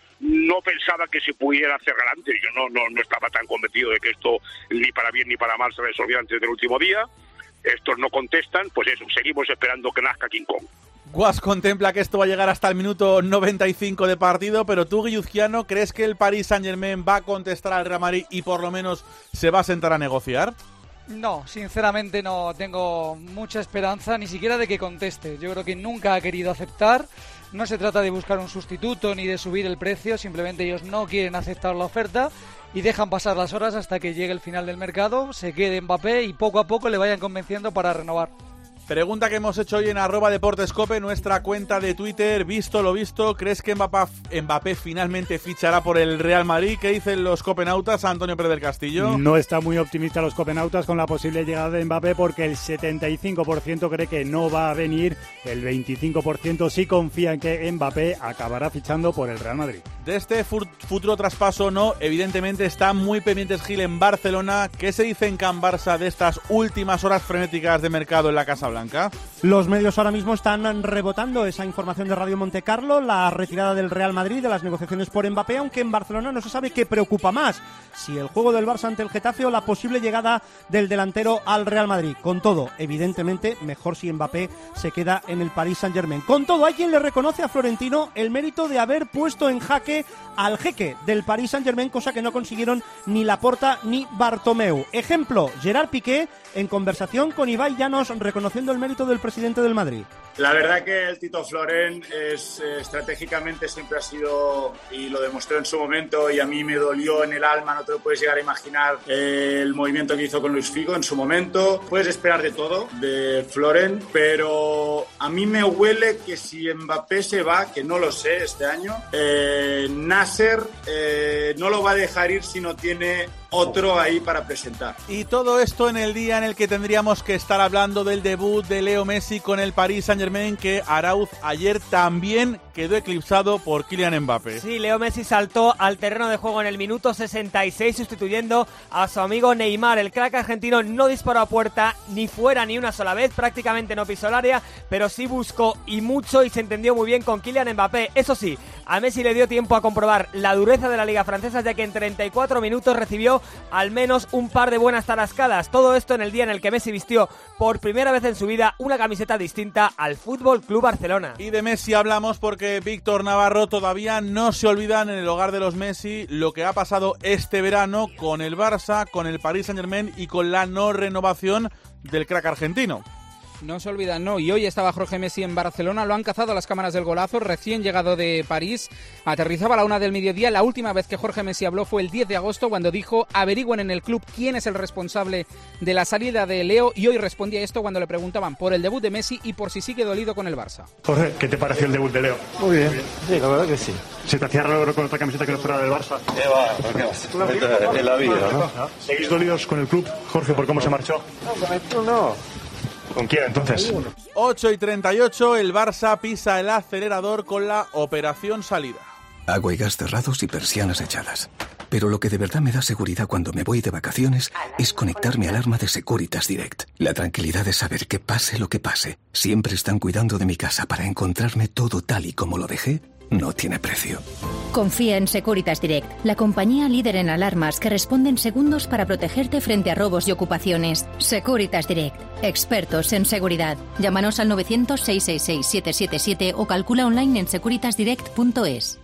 no pensaba que se pudiera cerrar antes. Yo no, no, no estaba tan convencido de que esto ni para bien ni para mal se resolviera antes del último día. Estos no contestan, pues eso, seguimos esperando que nazca King Kong. Guas contempla que esto va a llegar hasta el minuto noventa y cinco de partido, pero tú, Guilluzquiano, ¿crees que el Paris Saint-Germain va a contestar al Real Madrid y por lo menos se va a sentar a negociar? No, sinceramente no tengo mucha esperanza, ni siquiera de que conteste. Yo creo que nunca ha querido aceptar. No se trata de buscar un sustituto ni de subir el precio, simplemente ellos no quieren aceptar la oferta y dejan pasar las horas hasta que llegue el final del mercado, se quede Mbappé y poco a poco le vayan convenciendo para renovar. Pregunta que hemos hecho hoy en arroba deportescope, nuestra cuenta de Twitter. Visto lo visto, ¿crees que Mbappé, Mbappé finalmente fichará por el Real Madrid? ¿Qué dicen los copenautas, Antonio Pérez del Castillo? No está muy optimista los copenautas con la posible llegada de Mbappé, porque el setenta y cinco por ciento cree que no va a venir, el veinticinco por ciento sí confía en que Mbappé acabará fichando por el Real Madrid. De este futuro traspaso no, evidentemente está muy pendientes Gil en Barcelona. ¿Qué se dice en Can Barça de estas últimas horas frenéticas de mercado en la Casa Blanca? Los medios ahora mismo están rebotando esa información de Radio Monte Carlo, la retirada del Real Madrid de las negociaciones por Mbappé, aunque en Barcelona no se sabe qué preocupa más, si el juego del Barça ante el Getafe o la posible llegada del delantero al Real Madrid. Con todo, evidentemente, mejor si Mbappé se queda en el Paris Saint-Germain. Con todo, hay quien le reconoce a Florentino el mérito de haber puesto en jaque al jeque del Paris Saint-Germain, cosa que no consiguieron ni Laporta ni Bartomeu. Ejemplo, Gerard Piqué, en conversación con Ibai Llanos, reconociendo el mérito del presidente del Madrid. La verdad que el Tito Florent es, eh, estratégicamente siempre ha sido, y lo demostró en su momento, y a mí me dolió en el alma, no te lo puedes llegar a imaginar, eh, el movimiento que hizo con Luis Figo en su momento. Puedes esperar de todo de Florent, pero a mí me huele que si Mbappé se va, que no lo sé este año, eh, Nasser eh, no lo va a dejar ir si no tiene otro ahí para presentar. Y todo esto en el día en el que tendríamos que estar hablando del debut de Leo Messi con el Paris Saint-Germain, que Arauz ayer también quedó eclipsado por Kylian Mbappé. Sí, Leo Messi saltó al terreno de juego en el minuto sesenta y seis sustituyendo a su amigo Neymar. El crack argentino no disparó a puerta ni fuera ni una sola vez, prácticamente no pisó el área, pero sí buscó y mucho y se entendió muy bien con Kylian Mbappé. Eso sí, a Messi le dio tiempo a comprobar la dureza de la liga francesa, ya que en treinta y cuatro minutos recibió al menos un par de buenas tarascadas. Todo esto en el día en el que Messi vistió por primera vez en su vida una camiseta distinta al Fútbol Club Barcelona. Y de Messi hablamos porque Víctor Navarro todavía no se olvidan en el hogar de los Messi lo que ha pasado este verano con el Barça, con el Paris Saint-Germain y con la no renovación del crack argentino. No se olvidan, no. Y hoy estaba Jorge Messi en Barcelona, lo han cazado las cámaras del golazo, recién llegado de París, aterrizaba a la una del mediodía. La última vez que Jorge Messi habló fue el diez de agosto, cuando dijo: averigüen en el club quién es el responsable de la salida de Leo, y hoy respondía esto cuando le preguntaban por el debut de Messi y por si sigue dolido con el Barça. Jorge, ¿qué te pareció el debut de Leo? Muy bien, sí, la verdad que sí. ¿Se te hacía raro con otra camiseta que no fuera del Barça? ¿Qué va? ¿Qué vas? En la vida, ¿no? ¿Seguís dolidos con el club, Jorge, por cómo se marchó? No, no. ¿Con quién entonces? ocho y treinta y ocho, el Barça pisa el acelerador con la operación salida. Agua y gas cerrados y persianas echadas. Pero lo que de verdad me da seguridad cuando me voy de vacaciones es conectar mi alarma de Securitas Direct. La tranquilidad de saber que pase lo que pase, siempre están cuidando de mi casa para encontrarme todo tal y como lo dejé, no tiene precio. Confía en Securitas Direct, la compañía líder en alarmas que responde en segundos para protegerte frente a robos y ocupaciones. Securitas Direct, expertos en seguridad. Llámanos al novecientos, seiscientos sesenta y seis, setecientos setenta y siete o calcula online en securitas direct punto es.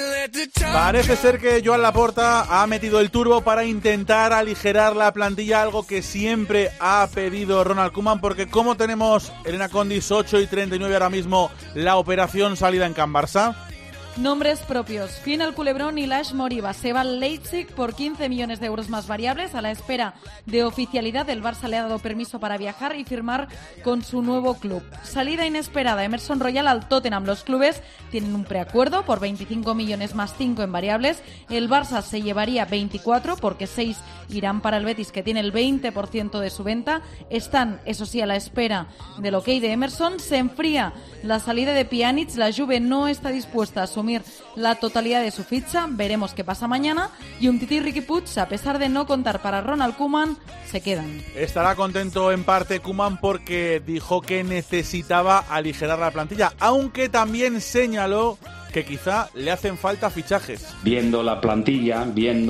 Parece ser que Joan Laporta ha metido el turbo para intentar aligerar la plantilla, algo que siempre ha pedido Ronald Koeman, porque como tenemos, Elena Condis, ocho y treinta y nueve ahora mismo, la operación salida en Can Barça. Nombres propios: Fien el Culebrón y Lash Moriba. Se va al Leipzig por quince millones de euros más variables. A la espera de oficialidad, el Barça le ha dado permiso para viajar y firmar con su nuevo club. Salida inesperada: Emerson Royal al Tottenham. Los clubes tienen un preacuerdo por veinticinco millones más cinco en variables. El Barça se llevaría veinticuatro, porque seis irán para el Betis, que tiene el veinte por ciento de su venta. Están, eso sí, a la espera del ok de Emerson. Se enfría la salida de Pjanic. La Juve no está dispuesta a asumir la totalidad de su ficha. Veremos qué pasa mañana. Y Umtiti y Riqui Puig, a pesar de no contar para Ronald Koeman, se quedan. Estará contento en parte Koeman porque dijo que necesitaba aligerar la plantilla, aunque también señaló que quizá le hacen falta fichajes. Viendo la plantilla,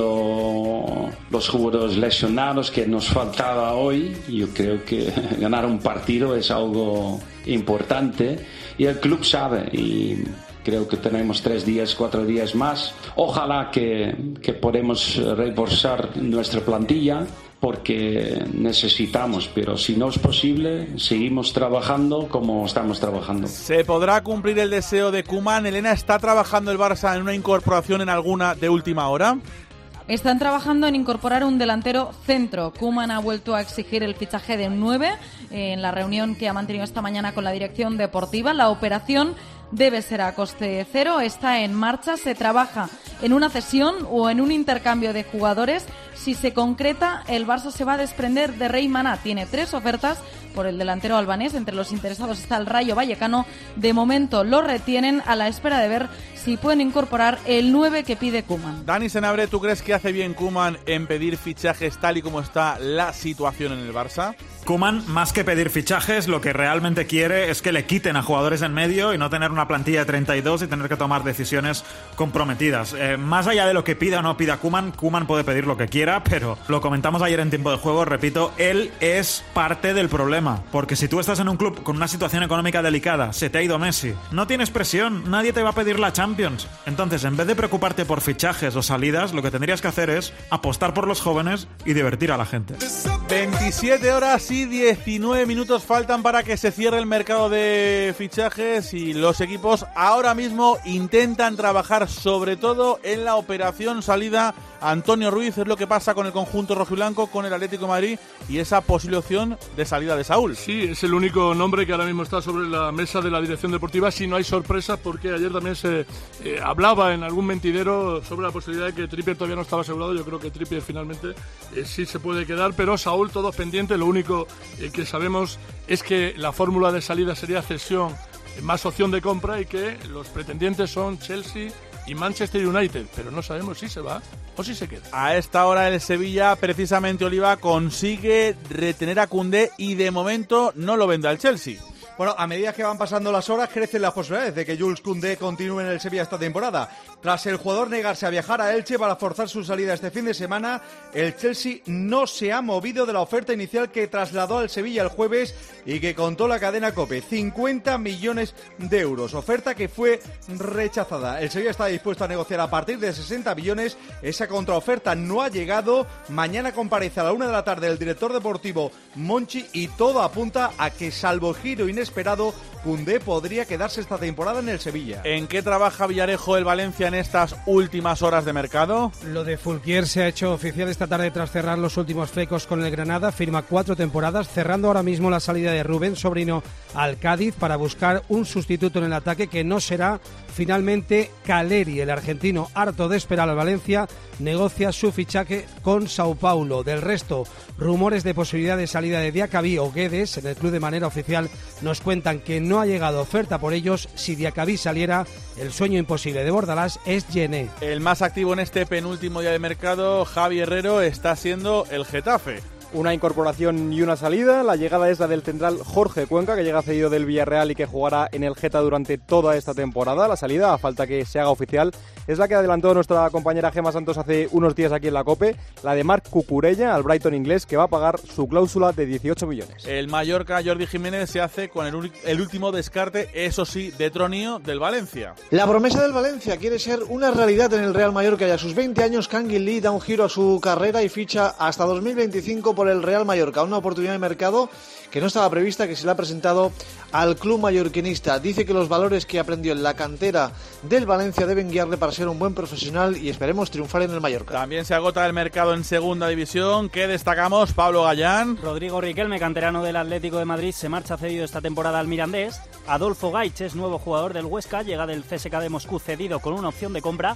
viendo los jugadores lesionados que nos faltaba hoy, yo creo que ganar un partido es algo importante y el club sabe y creo que tenemos tres días, cuatro días más. Ojalá que, que podamos reforzar nuestra plantilla porque necesitamos, pero si no es posible, seguimos trabajando como estamos trabajando. ¿Se podrá cumplir el deseo de Koeman? Elena, ¿está trabajando el Barça en una incorporación en alguna de última hora? Están trabajando en incorporar un delantero centro. Koeman ha vuelto a exigir el fichaje de un nueve en la reunión que ha mantenido esta mañana con la dirección deportiva. La operación debe ser a coste cero, está en marcha, se trabaja en una cesión o en un intercambio de jugadores. Si se concreta, el Barça se va a desprender de Rey Maná. Tiene tres ofertas por el delantero albanés. Entre los interesados está el Rayo Vallecano. De momento lo retienen a la espera de ver si pueden incorporar el nueve que pide Koeman. Dani Senabre, ¿tú crees que hace bien Koeman en pedir fichajes tal y como está la situación en el Barça? Koeman, más que pedir fichajes, lo que realmente quiere es que le quiten a jugadores en medio y no tener una plantilla de treinta y dos y tener que tomar decisiones comprometidas. Eh, más allá de lo que pida o no pida Koeman, Koeman puede pedir lo que quiera, pero lo comentamos ayer en Tiempo de Juego, repito, él es parte del problema. Porque si tú estás en un club con una situación económica delicada, se te ha ido Messi, no tienes presión, nadie te va a pedir la Champions. Entonces, en vez de preocuparte por fichajes o salidas, lo que tendrías que hacer es apostar por los jóvenes y divertir a la gente. veintisiete horas y diecinueve minutos faltan para que se cierre el mercado de fichajes y los equipos ahora mismo intentan trabajar sobre todo en la operación salida. Antonio Ruiz, es lo que pasa con el conjunto rojiblanco, con el Atlético de Madrid y esa posible opción de salida de Saúl. Sí, es el único nombre que ahora mismo está sobre la mesa de la dirección deportiva, si no hay sorpresas, porque ayer también se eh, hablaba en algún mentidero sobre la posibilidad de que Trippier todavía no estaba asegurado. Yo creo que Trippier finalmente eh, sí se puede quedar, pero Saúl todos pendientes. Lo único eh, que sabemos es que la fórmula de salida sería cesión eh, más opción de compra y que los pretendientes son Chelsea y Manchester United, pero no sabemos si se va o si se queda. A esta hora el Sevilla, precisamente Oliva, consigue retener a Koundé y de momento no lo vende al Chelsea. Bueno, a medida que van pasando las horas, crecen las posibilidades de que Jules Koundé continúe en el Sevilla esta temporada. Tras el jugador negarse a viajar a Elche para forzar su salida este fin de semana, el Chelsea no se ha movido de la oferta inicial que trasladó al Sevilla el jueves y que contó la cadena COPE, cincuenta millones de euros, oferta que fue rechazada. El Sevilla está dispuesto a negociar a partir de sesenta millones, esa contraoferta no ha llegado. Mañana comparece a la una de la tarde el director deportivo Monchi y todo apunta a que, salvo giro inesperado, esperado, Koundé podría quedarse esta temporada en el Sevilla. ¿En qué trabaja Villarejo el Valencia en estas últimas horas de mercado? Lo de Fulquier se ha hecho oficial esta tarde tras cerrar los últimos flecos con el Granada. Firma cuatro temporadas, cerrando ahora mismo la salida de Rubén Sobrino al Cádiz para buscar un sustituto en el ataque que no será finalmente Caleri. El argentino, harto de esperar al Valencia, negocia su fichaje con Sao Paulo. Del resto, rumores de posibilidad de salida de Diacabí o Guedes. En el club de manera oficial nos cuentan que no ha llegado oferta por ellos. Si Diacabí saliera, el sueño imposible de Bordalás es Gené. El más activo en este penúltimo día de mercado, Javi Herrero, está siendo el Getafe. Una incorporación y una salida. La llegada es la del central Jorge Cuenca, que llega cedido del Villarreal y que jugará en el Geta durante toda esta temporada. La salida, a falta que se haga oficial, es la que adelantó nuestra compañera Gemma Santos hace unos días aquí en la COPE, la de Marc Cucurella al Brighton inglés, que va a pagar su cláusula de dieciocho millones. El Mallorca, Jordi Jiménez, se hace con el, el último descarte, eso sí, de Tronio, del Valencia. La promesa del Valencia quiere ser una realidad en el Real Mallorca y a sus veinte años Kangin Lee da un giro a su carrera y ficha hasta dos mil veinticinco por el Real Mallorca, una oportunidad de mercado que no estaba prevista, que se le ha presentado al club mallorquinista. Dice que los valores que aprendió en la cantera del Valencia deben guiarle para ser un buen profesional y esperemos triunfar en el Mallorca. También se agota el mercado en segunda división. ¿Qué destacamos? Pablo Gallán. Rodrigo Riquelme, canterano del Atlético de Madrid, se marcha cedido esta temporada al Mirandés. Adolfo Gaich es nuevo jugador del Huesca, llega del C S K A de Moscú cedido con una opción de compra.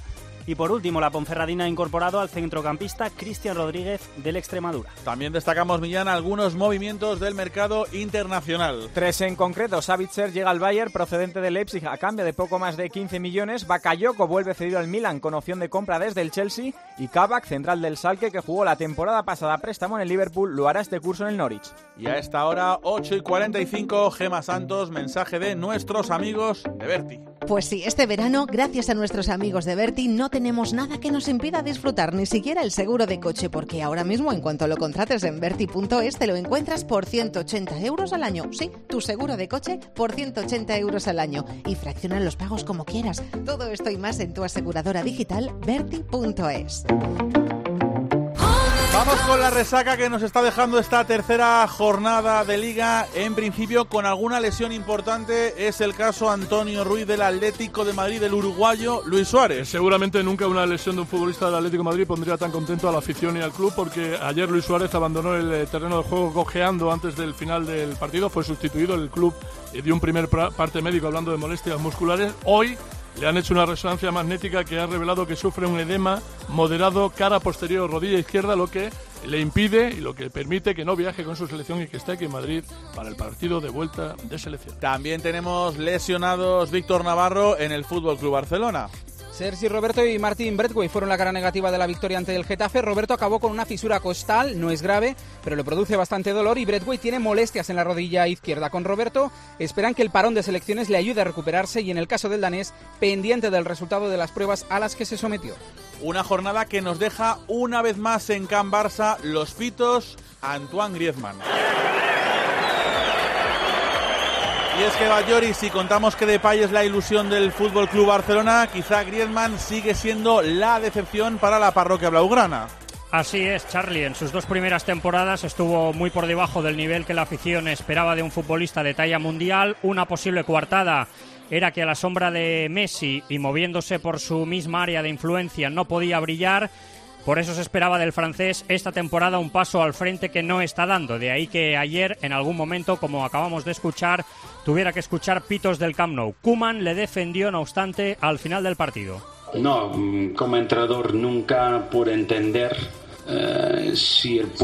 Y por último, la Ponferradina ha incorporado al centrocampista Cristian Rodríguez del Extremadura. También destacamos, Millán, algunos movimientos del mercado internacional. Tres en concreto. Savitzer llega al Bayern procedente de Leipzig a cambio de poco más de quince millones. Bakayoko vuelve cedido al Milan con opción de compra desde el Chelsea. Y Kabak, central del Schalke, que jugó la temporada pasada a préstamo en el Liverpool, lo hará este curso en el Norwich. Y a esta hora, ocho y cuarenta y cinco, Gema Santos, mensaje de nuestros amigos de Berti. Pues sí, este verano, gracias a nuestros amigos de Berti, no tenemos nada que nos impida disfrutar ni siquiera el seguro de coche, porque ahora mismo, en cuanto lo contrates en berti punto es, te lo encuentras por ciento ochenta euros al año. Sí, tu seguro de coche por ciento ochenta euros al año. Y fraccionan los pagos como quieras. Todo esto y más en tu aseguradora digital berti punto es. Vamos con la resaca que nos está dejando esta tercera jornada de Liga, en principio con alguna lesión importante. Es el caso Antonio Ruiz del Atlético de Madrid, del uruguayo Luis Suárez. Seguramente nunca una lesión de un futbolista del Atlético de Madrid pondría tan contento a la afición y al club, porque ayer Luis Suárez abandonó el terreno de juego cojeando antes del final del partido. Fue sustituido, el club dio un primer parte médico hablando de molestias musculares. Hoy le han hecho una resonancia magnética que ha revelado que sufre un edema moderado cara posterior, rodilla izquierda, lo que le impide y lo que permite que no viaje con su selección y que esté aquí en Madrid para el partido de vuelta de selección. También tenemos lesionados Víctor Navarro en el F C Barcelona. Sergi Roberto y Martín Braithwaite fueron la cara negativa de la victoria ante el Getafe. Roberto acabó con una fisura costal, no es grave, pero le produce bastante dolor, y Braithwaite tiene molestias en la rodilla izquierda. Con Roberto esperan que el parón de selecciones le ayude a recuperarse, y en el caso del danés, pendiente del resultado de las pruebas a las que se sometió. Una jornada que nos deja una vez más en Can Barça los pitos a Antoine Griezmann. Y es que, Bayori, si contamos que Depay es la ilusión del F C Barcelona, quizá Griezmann sigue siendo la decepción para la parroquia blaugrana. Así es, Charlie. En sus dos primeras temporadas estuvo muy por debajo del nivel que la afición esperaba de un futbolista de talla mundial. Una posible coartada era que a la sombra de Messi y moviéndose por su misma área de influencia no podía brillar. Por eso se esperaba del francés esta temporada un paso al frente que no está dando. De ahí que ayer, en algún momento, como acabamos de escuchar, tuviera que escuchar pitos del Camp Nou. Koeman le defendió, no obstante, al final del partido. No, como entrenador nunca pude entender eh, si el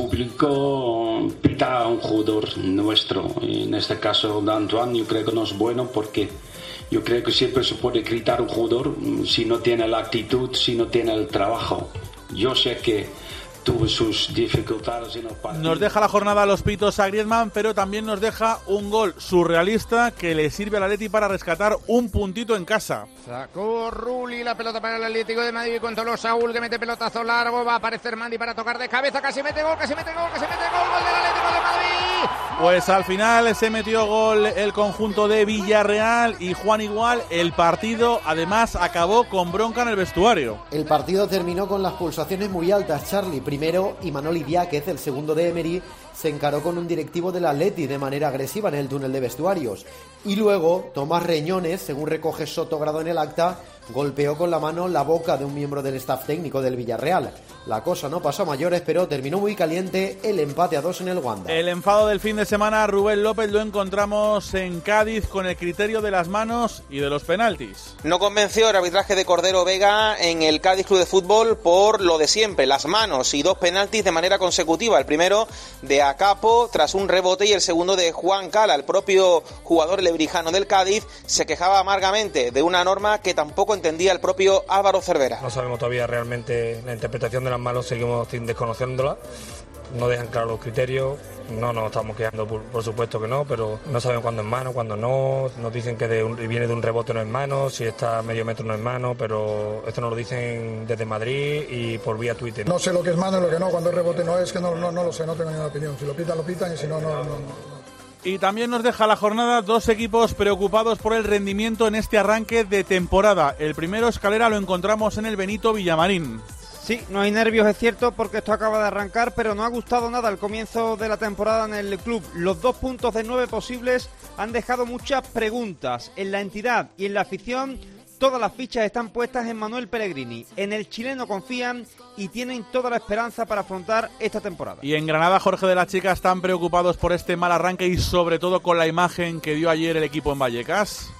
público pita a un jugador nuestro. En este caso de Antoine, yo creo que no es bueno, porque yo creo que siempre se puede gritar a un jugador si no tiene la actitud, si no tiene el trabajo. Yo sé que tuvo sus dificultades en el partido. Nos deja la jornada a los pitos a Griezmann, pero también nos deja un gol surrealista que le sirve al Atleti para rescatar un puntito en casa. Sacó Rulli la pelota para el Atlético de Madrid, controló Saúl, que mete pelotazo largo, va a aparecer Mandy para tocar de cabeza, casi mete gol, casi mete gol, casi mete gol, gol del Atlético de Madrid. Pues al final se metió gol el conjunto de Villarreal, y Juan, igual el partido además acabó con bronca en el vestuario. El partido terminó con las pulsaciones muy altas, Charlie. Primero, Imanol Idiáquez, el segundo de Emery, se encaró con un directivo del Atleti de manera agresiva en el túnel de vestuarios. Y luego, Tomás Reñones, según recoge Sotogrado en el acta, golpeó con la mano la boca de un miembro del staff técnico del Villarreal. La cosa no pasó a mayores, pero terminó muy caliente el empate a dos en el Wanda. El enfado del fin de semana, Rubén López, lo encontramos en Cádiz con el criterio de las manos y de los penaltis. No convenció el arbitraje de Cordero Vega en el Cádiz Club de Fútbol por lo de siempre, las manos y dos penaltis de manera consecutiva. El primero de Acapo tras un rebote y el segundo de Juan Cala. El propio jugador lebrijano del Cádiz se quejaba amargamente de una norma que tampoco entendía el propio Álvaro Cervera. No sabemos todavía realmente la interpretación de las manos, seguimos sin desconociéndola. No dejan claros los criterios, no nos estamos quedando, por, por supuesto que no, pero no sabemos cuándo es mano, cuándo no. Nos dicen que de un, viene de un rebote no es mano, si está a medio metro no es mano, pero esto nos lo dicen desde Madrid y por vía Twitter. No sé lo que es mano y lo que no, cuando el rebote no es, que no, no, no lo sé, no tengo ninguna opinión. Si lo pitan, lo pitan, y si no, no, no, no. Y también nos deja la jornada dos equipos preocupados por el rendimiento en este arranque de temporada. El primero, Escalera, lo encontramos en el Benito Villamarín. Sí, no hay nervios, es cierto, porque esto acaba de arrancar, pero no ha gustado nada el comienzo de la temporada en el club. Los dos puntos de nueve posibles han dejado muchas preguntas. En la entidad y en la afición, todas las fichas están puestas en Manuel Pellegrini. En el chileno confían y tienen toda la esperanza para afrontar esta temporada. Y en Granada, Jorge de la Chica, están preocupados por este mal arranque y sobre todo con la imagen que dio ayer el equipo en Vallecas.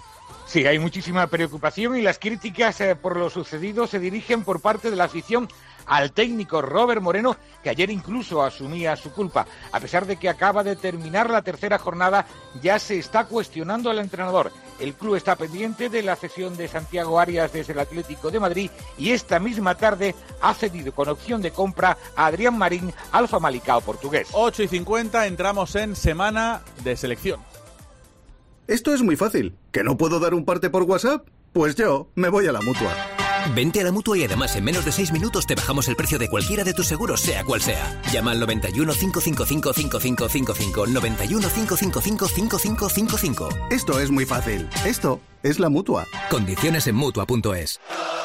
Sí, hay muchísima preocupación y las críticas eh, por lo sucedido se dirigen por parte de la afición al técnico Robert Moreno, que ayer incluso asumía su culpa. A pesar de que acaba de terminar la tercera jornada, ya se está cuestionando al entrenador. El club está pendiente de la cesión de Santiago Arias desde el Atlético de Madrid y esta misma tarde ha cedido con opción de compra a Adrián Marín al Famalicão portugués. ocho y cincuenta, entramos en semana de selección. Esto es muy fácil. ¿Que no puedo dar un parte por WhatsApp? Pues yo me voy a la Mutua. Vente a la Mutua y además en menos de seis minutos te bajamos el precio de cualquiera de tus seguros, sea cual sea. Llama al noventa y uno, cinco cinco cinco, cinco cinco cinco cinco, noventa y uno, cinco cinco cinco, cinco cinco cinco cinco. Esto es muy fácil. Esto es la Mutua. Condiciones en Mutua punto es.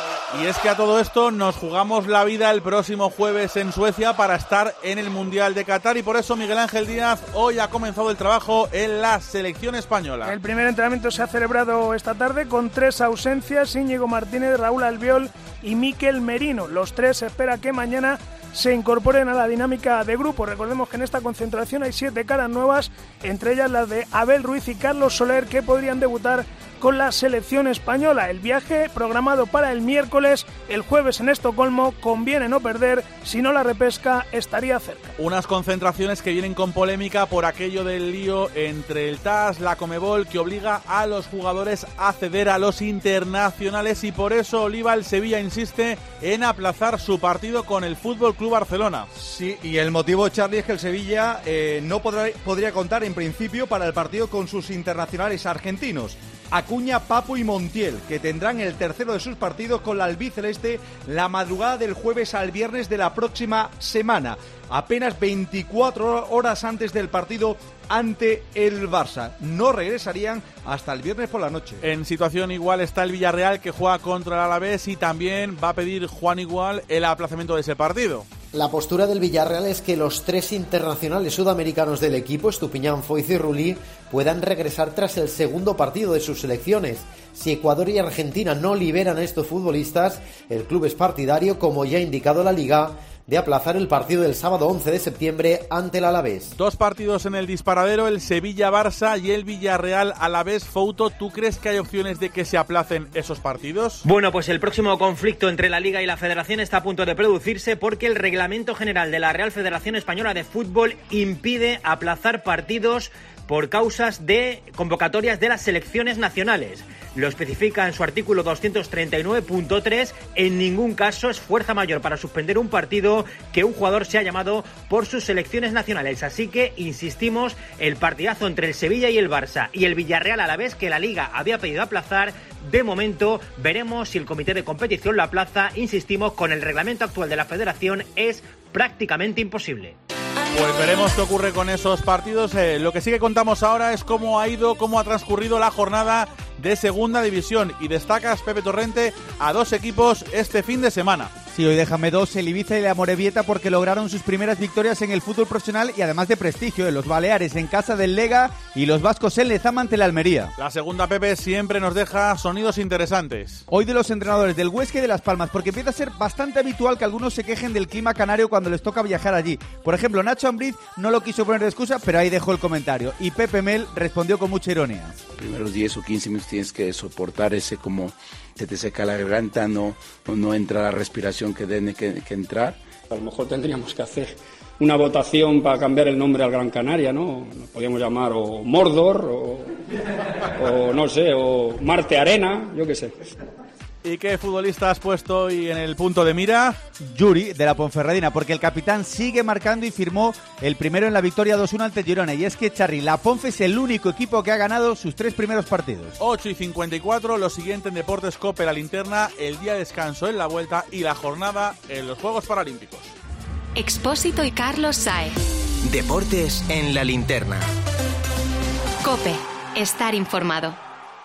Y es que a todo esto nos jugamos la vida el próximo jueves en Suecia para estar en el Mundial de Qatar y por eso Miguel Ángel Díaz hoy ha comenzado el trabajo en la selección española. El primer entrenamiento se ha celebrado esta tarde con tres ausencias: Íñigo Martínez, Raúl Albiol y Mikel Merino. Los tres se espera que mañana se incorporen a la dinámica de grupo. Recordemos que en esta concentración hay siete caras nuevas, entre ellas las de Abel Ruiz y Carlos Soler, que podrían debutar con la selección española. El viaje programado para el miércoles, el jueves en Estocolmo, conviene no perder, si no la repesca estaría cerca. Unas concentraciones que vienen con polémica por aquello del lío entre el T A S, la Conmebol, que obliga a los jugadores a ceder a los internacionales y por eso Oliva, el Sevilla, insiste en aplazar su partido con el F C Barcelona. Sí, y el motivo, Charlie, es que el Sevilla eh, no podrá, podría contar en principio para el partido con sus internacionales argentinos, Acuña, Papu y Montiel, que tendrán el tercero de sus partidos con la albiceleste la madrugada del jueves al viernes de la próxima semana, apenas veinticuatro horas antes del partido ante el Barça. No regresarían hasta el viernes por la noche. En situación igual está el Villarreal, que juega contra el Alavés y también va a pedir Juan Igual el aplazamiento de ese partido. La postura del Villarreal es que los tres internacionales sudamericanos del equipo, Estupiñán, Foyth y Rulli, puedan regresar tras el segundo partido de sus selecciones. Si Ecuador y Argentina no liberan a estos futbolistas, el club es partidario, como ya ha indicado la Liga, de aplazar el partido del sábado once de septiembre ante el Alavés. Dos partidos en el disparadero, el Sevilla-Barça y el Villarreal-Alavés. Fouto, ¿tú crees que hay opciones de que se aplacen esos partidos? Bueno, pues el próximo conflicto entre la Liga y la Federación está a punto de producirse porque el Reglamento General de la Real Federación Española de Fútbol impide aplazar partidos por causas de convocatorias de las selecciones nacionales. Lo especifica en su artículo doscientos treinta y nueve punto tres. En ningún caso es fuerza mayor para suspender un partido que un jugador sea llamado por sus selecciones nacionales. Así que, insistimos, el partidazo entre el Sevilla y el Barça y el Villarreal a la vez que la Liga había pedido aplazar, de momento veremos si el comité de competición lo aplaza. Insistimos, con el reglamento actual de la Federación es prácticamente imposible. Pues veremos qué ocurre con esos partidos. Eh, lo que sí que contamos ahora es cómo ha ido, cómo ha transcurrido la jornada de Segunda División. Y destacas, Pepe Torrente, a dos equipos este fin de semana. Sí, hoy déjame dos, el Ibiza y la Amorebieta, porque lograron sus primeras victorias en el fútbol profesional y además de prestigio, en los Baleares en casa del Lega y los vascos en Lezama ante la Almería. La segunda, Pepe, siempre nos deja sonidos interesantes. Hoy de los entrenadores del Huesca y de Las Palmas, porque empieza a ser bastante habitual que algunos se quejen del clima canario cuando les toca viajar allí. Por ejemplo, Nacho Ambriz no lo quiso poner de excusa, pero ahí dejó el comentario. Y Pepe Mel respondió con mucha ironía. Los primeros diez o quince minutos tienes que soportar ese como se te seca la garganta, no, no, no entra la respiración que tiene que, que entrar. A lo mejor tendríamos que hacer una votación para cambiar el nombre al Gran Canaria, ¿no? Nos podríamos llamar o Mordor, o, o no sé, o Marte Arena, yo qué sé. ¿Y qué futbolista has puesto hoy en el punto de mira? Yuri, de la Ponferradina, porque el capitán sigue marcando y firmó el primero en la victoria dos uno ante Girona. Y es que, Charly, la Ponfe es el único equipo que ha ganado sus tres primeros partidos. ocho y cincuenta y cuatro, lo siguiente en Deportes Cope, la linterna, el día de descanso en la vuelta y la jornada en los Juegos Paralímpicos. Expósito y Carlos Saez. Deportes en la linterna. Cope, estar informado.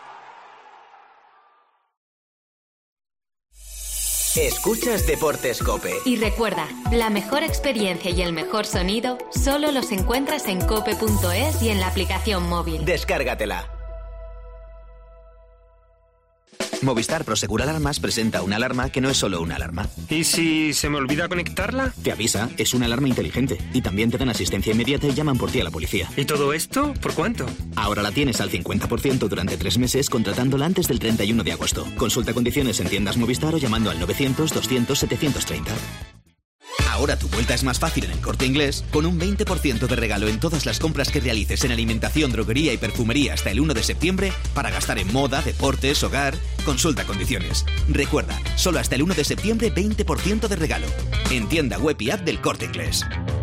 Escuchas Deportes Cope. Y recuerda, la mejor experiencia y el mejor sonido solo los encuentras en cope punto es y en la aplicación móvil. Descárgatela. Movistar Prosegur Alarmas presenta una alarma que no es solo una alarma. ¿Y si se me olvida conectarla? Te avisa, es una alarma inteligente. Y también te dan asistencia inmediata y llaman por ti a la policía. ¿Y todo esto? ¿Por cuánto? Ahora la tienes al cincuenta por ciento durante tres meses contratándola antes del treinta y uno de agosto. Consulta condiciones en tiendas Movistar o llamando al novecientos doscientos setecientos treinta. Ahora tu vuelta es más fácil en El Corte Inglés, con un veinte por ciento de regalo en todas las compras que realices en alimentación, droguería y perfumería hasta el uno de septiembre para gastar en moda, deportes, hogar. Consulta condiciones. Recuerda, solo hasta el uno de septiembre veinte por ciento de regalo. En tienda web y app del Corte Inglés.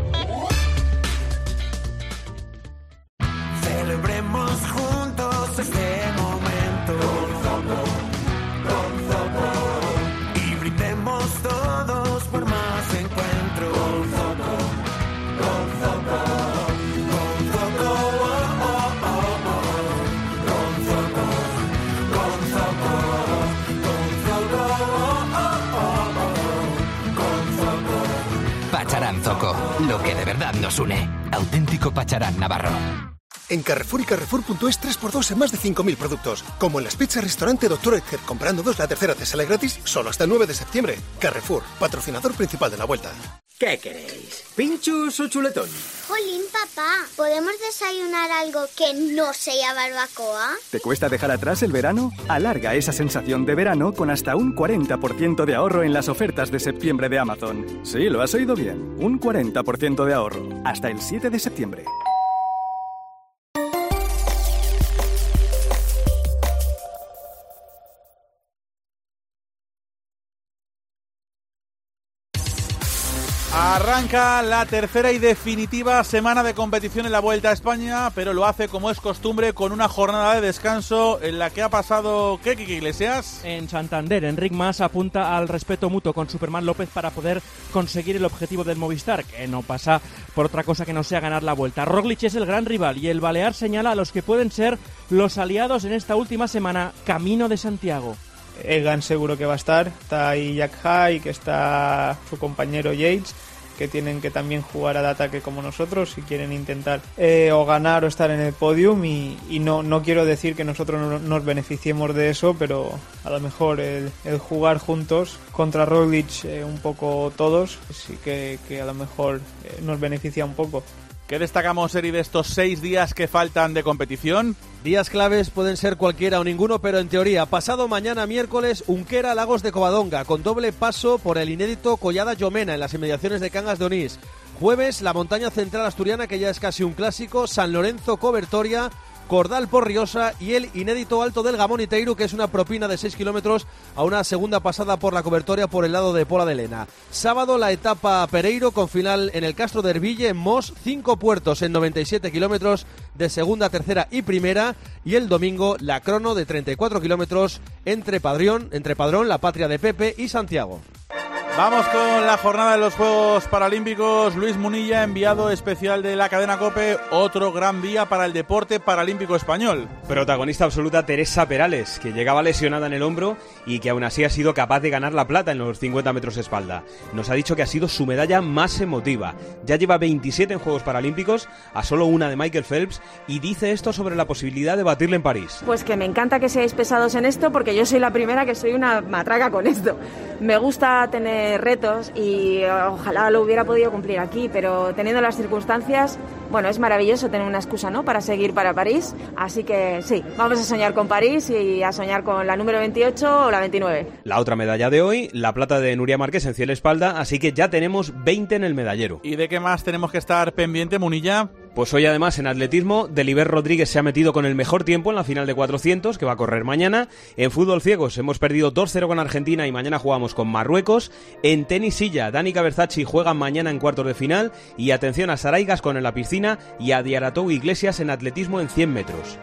Celebremos juntos este momento con Zoco, con Zoco, y brindemos todos por más encuentro con Zoco, con Zoco, con Zoco, oh, oh, oh, oh. Con Zoco, con Zoco, con Zoco, oh, oh, oh, oh. Con Zoco. Pacharán Zoco, lo que de verdad nos une. Auténtico Pacharán Navarro. En Carrefour y Carrefour punto es tres por dos en más de cinco mil productos. Como en las pizzas restaurante doctor Edgar, comprando dos la tercera te sale gratis solo hasta el nueve de septiembre. Carrefour, patrocinador principal de la Vuelta. ¿Qué queréis? ¿Pinchos o chuletón? Jolín, papá, ¿podemos desayunar algo que no sea barbacoa? ¿Te cuesta dejar atrás el verano? Alarga esa sensación de verano con hasta un cuarenta por ciento de ahorro en las ofertas de septiembre de Amazon. Sí, lo has oído bien, un cuarenta por ciento de ahorro, hasta el siete de septiembre. Arranca la tercera y definitiva semana de competición en la Vuelta a España, pero lo hace como es costumbre con una jornada de descanso en la que ha pasado... ¿Qué, Kiki Iglesias? En Santander, Enric Mas apunta al respeto mutuo con Superman López para poder conseguir el objetivo del Movistar, que no pasa por otra cosa que no sea ganar la Vuelta. Roglic es el gran rival y el Balear señala a los que pueden ser los aliados en esta última semana, camino de Santiago. Egan seguro que va a estar, está ahí Jack Hay, que está su compañero Yates, que tienen que también jugar al ataque como nosotros si quieren intentar eh, o ganar o estar en el podium y, y no, no quiero decir que nosotros no, nos beneficiemos de eso, pero a lo mejor el, el jugar juntos contra Roglic eh, un poco todos sí que, que a lo mejor eh, nos beneficia un poco. ¿Qué destacamos, Eri, de estos seis días que faltan de competición? Días claves pueden ser cualquiera o ninguno, pero en teoría, pasado mañana miércoles, Unquera, Lagos de Covadonga, con doble paso por el inédito Collada Llomena en las inmediaciones de Cangas de Onís. Jueves, la montaña central asturiana, que ya es casi un clásico, San Lorenzo, Cobertoria, Cordal Porriosa y el inédito Alto del Gamón y Teiru, que es una propina de seis kilómetros a una segunda pasada por la Cobertoria por el lado de Pola de Lena. Sábado la etapa Pereiro con final en el Castro de Erville en Mos, cinco puertos en noventa y siete kilómetros de segunda, tercera y primera, y el domingo la crono de treinta y cuatro kilómetros entre Padrón, entre Padrón, la patria de Pepe, y Santiago. Vamos con la jornada de los Juegos Paralímpicos. Luis Munilla, enviado especial de la cadena COPE, otro gran día para el deporte paralímpico español. Protagonista absoluta Teresa Perales, que llegaba lesionada en el hombro y que aún así ha sido capaz de ganar la plata en los cincuenta metros espalda. Nos ha dicho que ha sido su medalla más emotiva. Ya lleva veintisiete en Juegos Paralímpicos, a solo una de Michael Phelps, y dice esto sobre la posibilidad de batirle en París. Pues que me encanta que seáis pesados en esto, porque yo soy la primera que soy una matraca con esto. Me gusta tener retos y ojalá lo hubiera podido cumplir aquí, pero teniendo las circunstancias, bueno, es maravilloso tener una excusa, ¿no?, para seguir para París, así que sí, vamos a soñar con París y a soñar con la número veintiocho o la veintinueve. La otra medalla de hoy, la plata de Nuria Márquez en cielo espalda, así que ya tenemos veinte en el medallero. ¿Y de qué más tenemos que estar pendiente, Munilla? Pues hoy además en atletismo, Delibert Rodríguez se ha metido con el mejor tiempo en la final de cuatrocientos, que va a correr mañana. En fútbol ciegos hemos perdido dos cero con Argentina y mañana jugamos con Marruecos. En tenis silla, Danica Berzacci juega mañana en cuartos de final. Y atención a Saray Gascón en la piscina y a Diaratou Iglesias en atletismo en cien metros.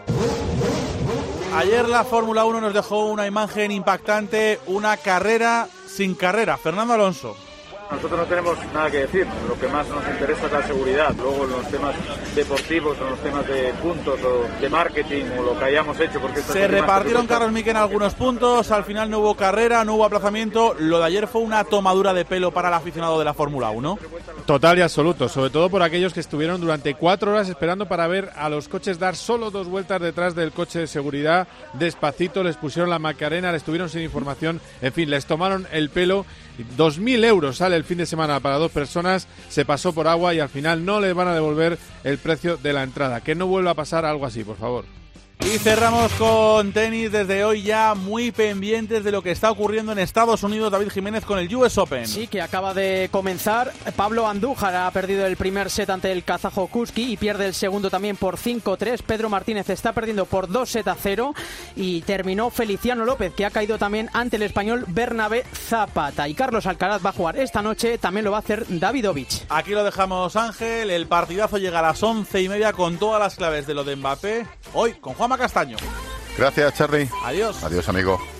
Ayer la Fórmula uno nos dejó una imagen impactante, una carrera sin carrera. Fernando Alonso. Nosotros no tenemos nada que decir, lo que más nos interesa es la seguridad. Luego en los temas deportivos, en los temas de puntos o de marketing o lo que hayamos hecho. Porque se repartieron, Carlos Miquel, algunos puntos, al final no hubo carrera, no hubo aplazamiento. Lo de ayer fue una tomadura de pelo para el aficionado de la Fórmula uno. Total y absoluto, sobre todo por aquellos que estuvieron durante cuatro horas esperando para ver a los coches dar solo dos vueltas detrás del coche de seguridad. Despacito, les pusieron la Macarena, les tuvieron sin información, en fin, les tomaron el pelo. Dos mil euros sale el fin de semana para dos personas, se pasó por agua y al final no les van a devolver el precio de la entrada. Que no vuelva a pasar algo así, por favor. Y cerramos con tenis, desde hoy ya muy pendientes de lo que está ocurriendo en Estados Unidos. David Jiménez con el U S Open. Sí, que acaba de comenzar. Pablo Andújar ha perdido el primer set ante el kazajo Kuski y pierde el segundo también por cinco tres. Pedro Martínez está perdiendo por dos sets a cero y terminó Feliciano López, que ha caído también ante el español Bernabé Zapata. Y Carlos Alcaraz va a jugar esta noche, también lo va a hacer Davidovich. Aquí lo dejamos, Ángel. El partidazo llega a las once y media con todas las claves de lo de Mbappé. Hoy con Juanma Castaño. Gracias, Charly. Adiós. Adiós, amigo.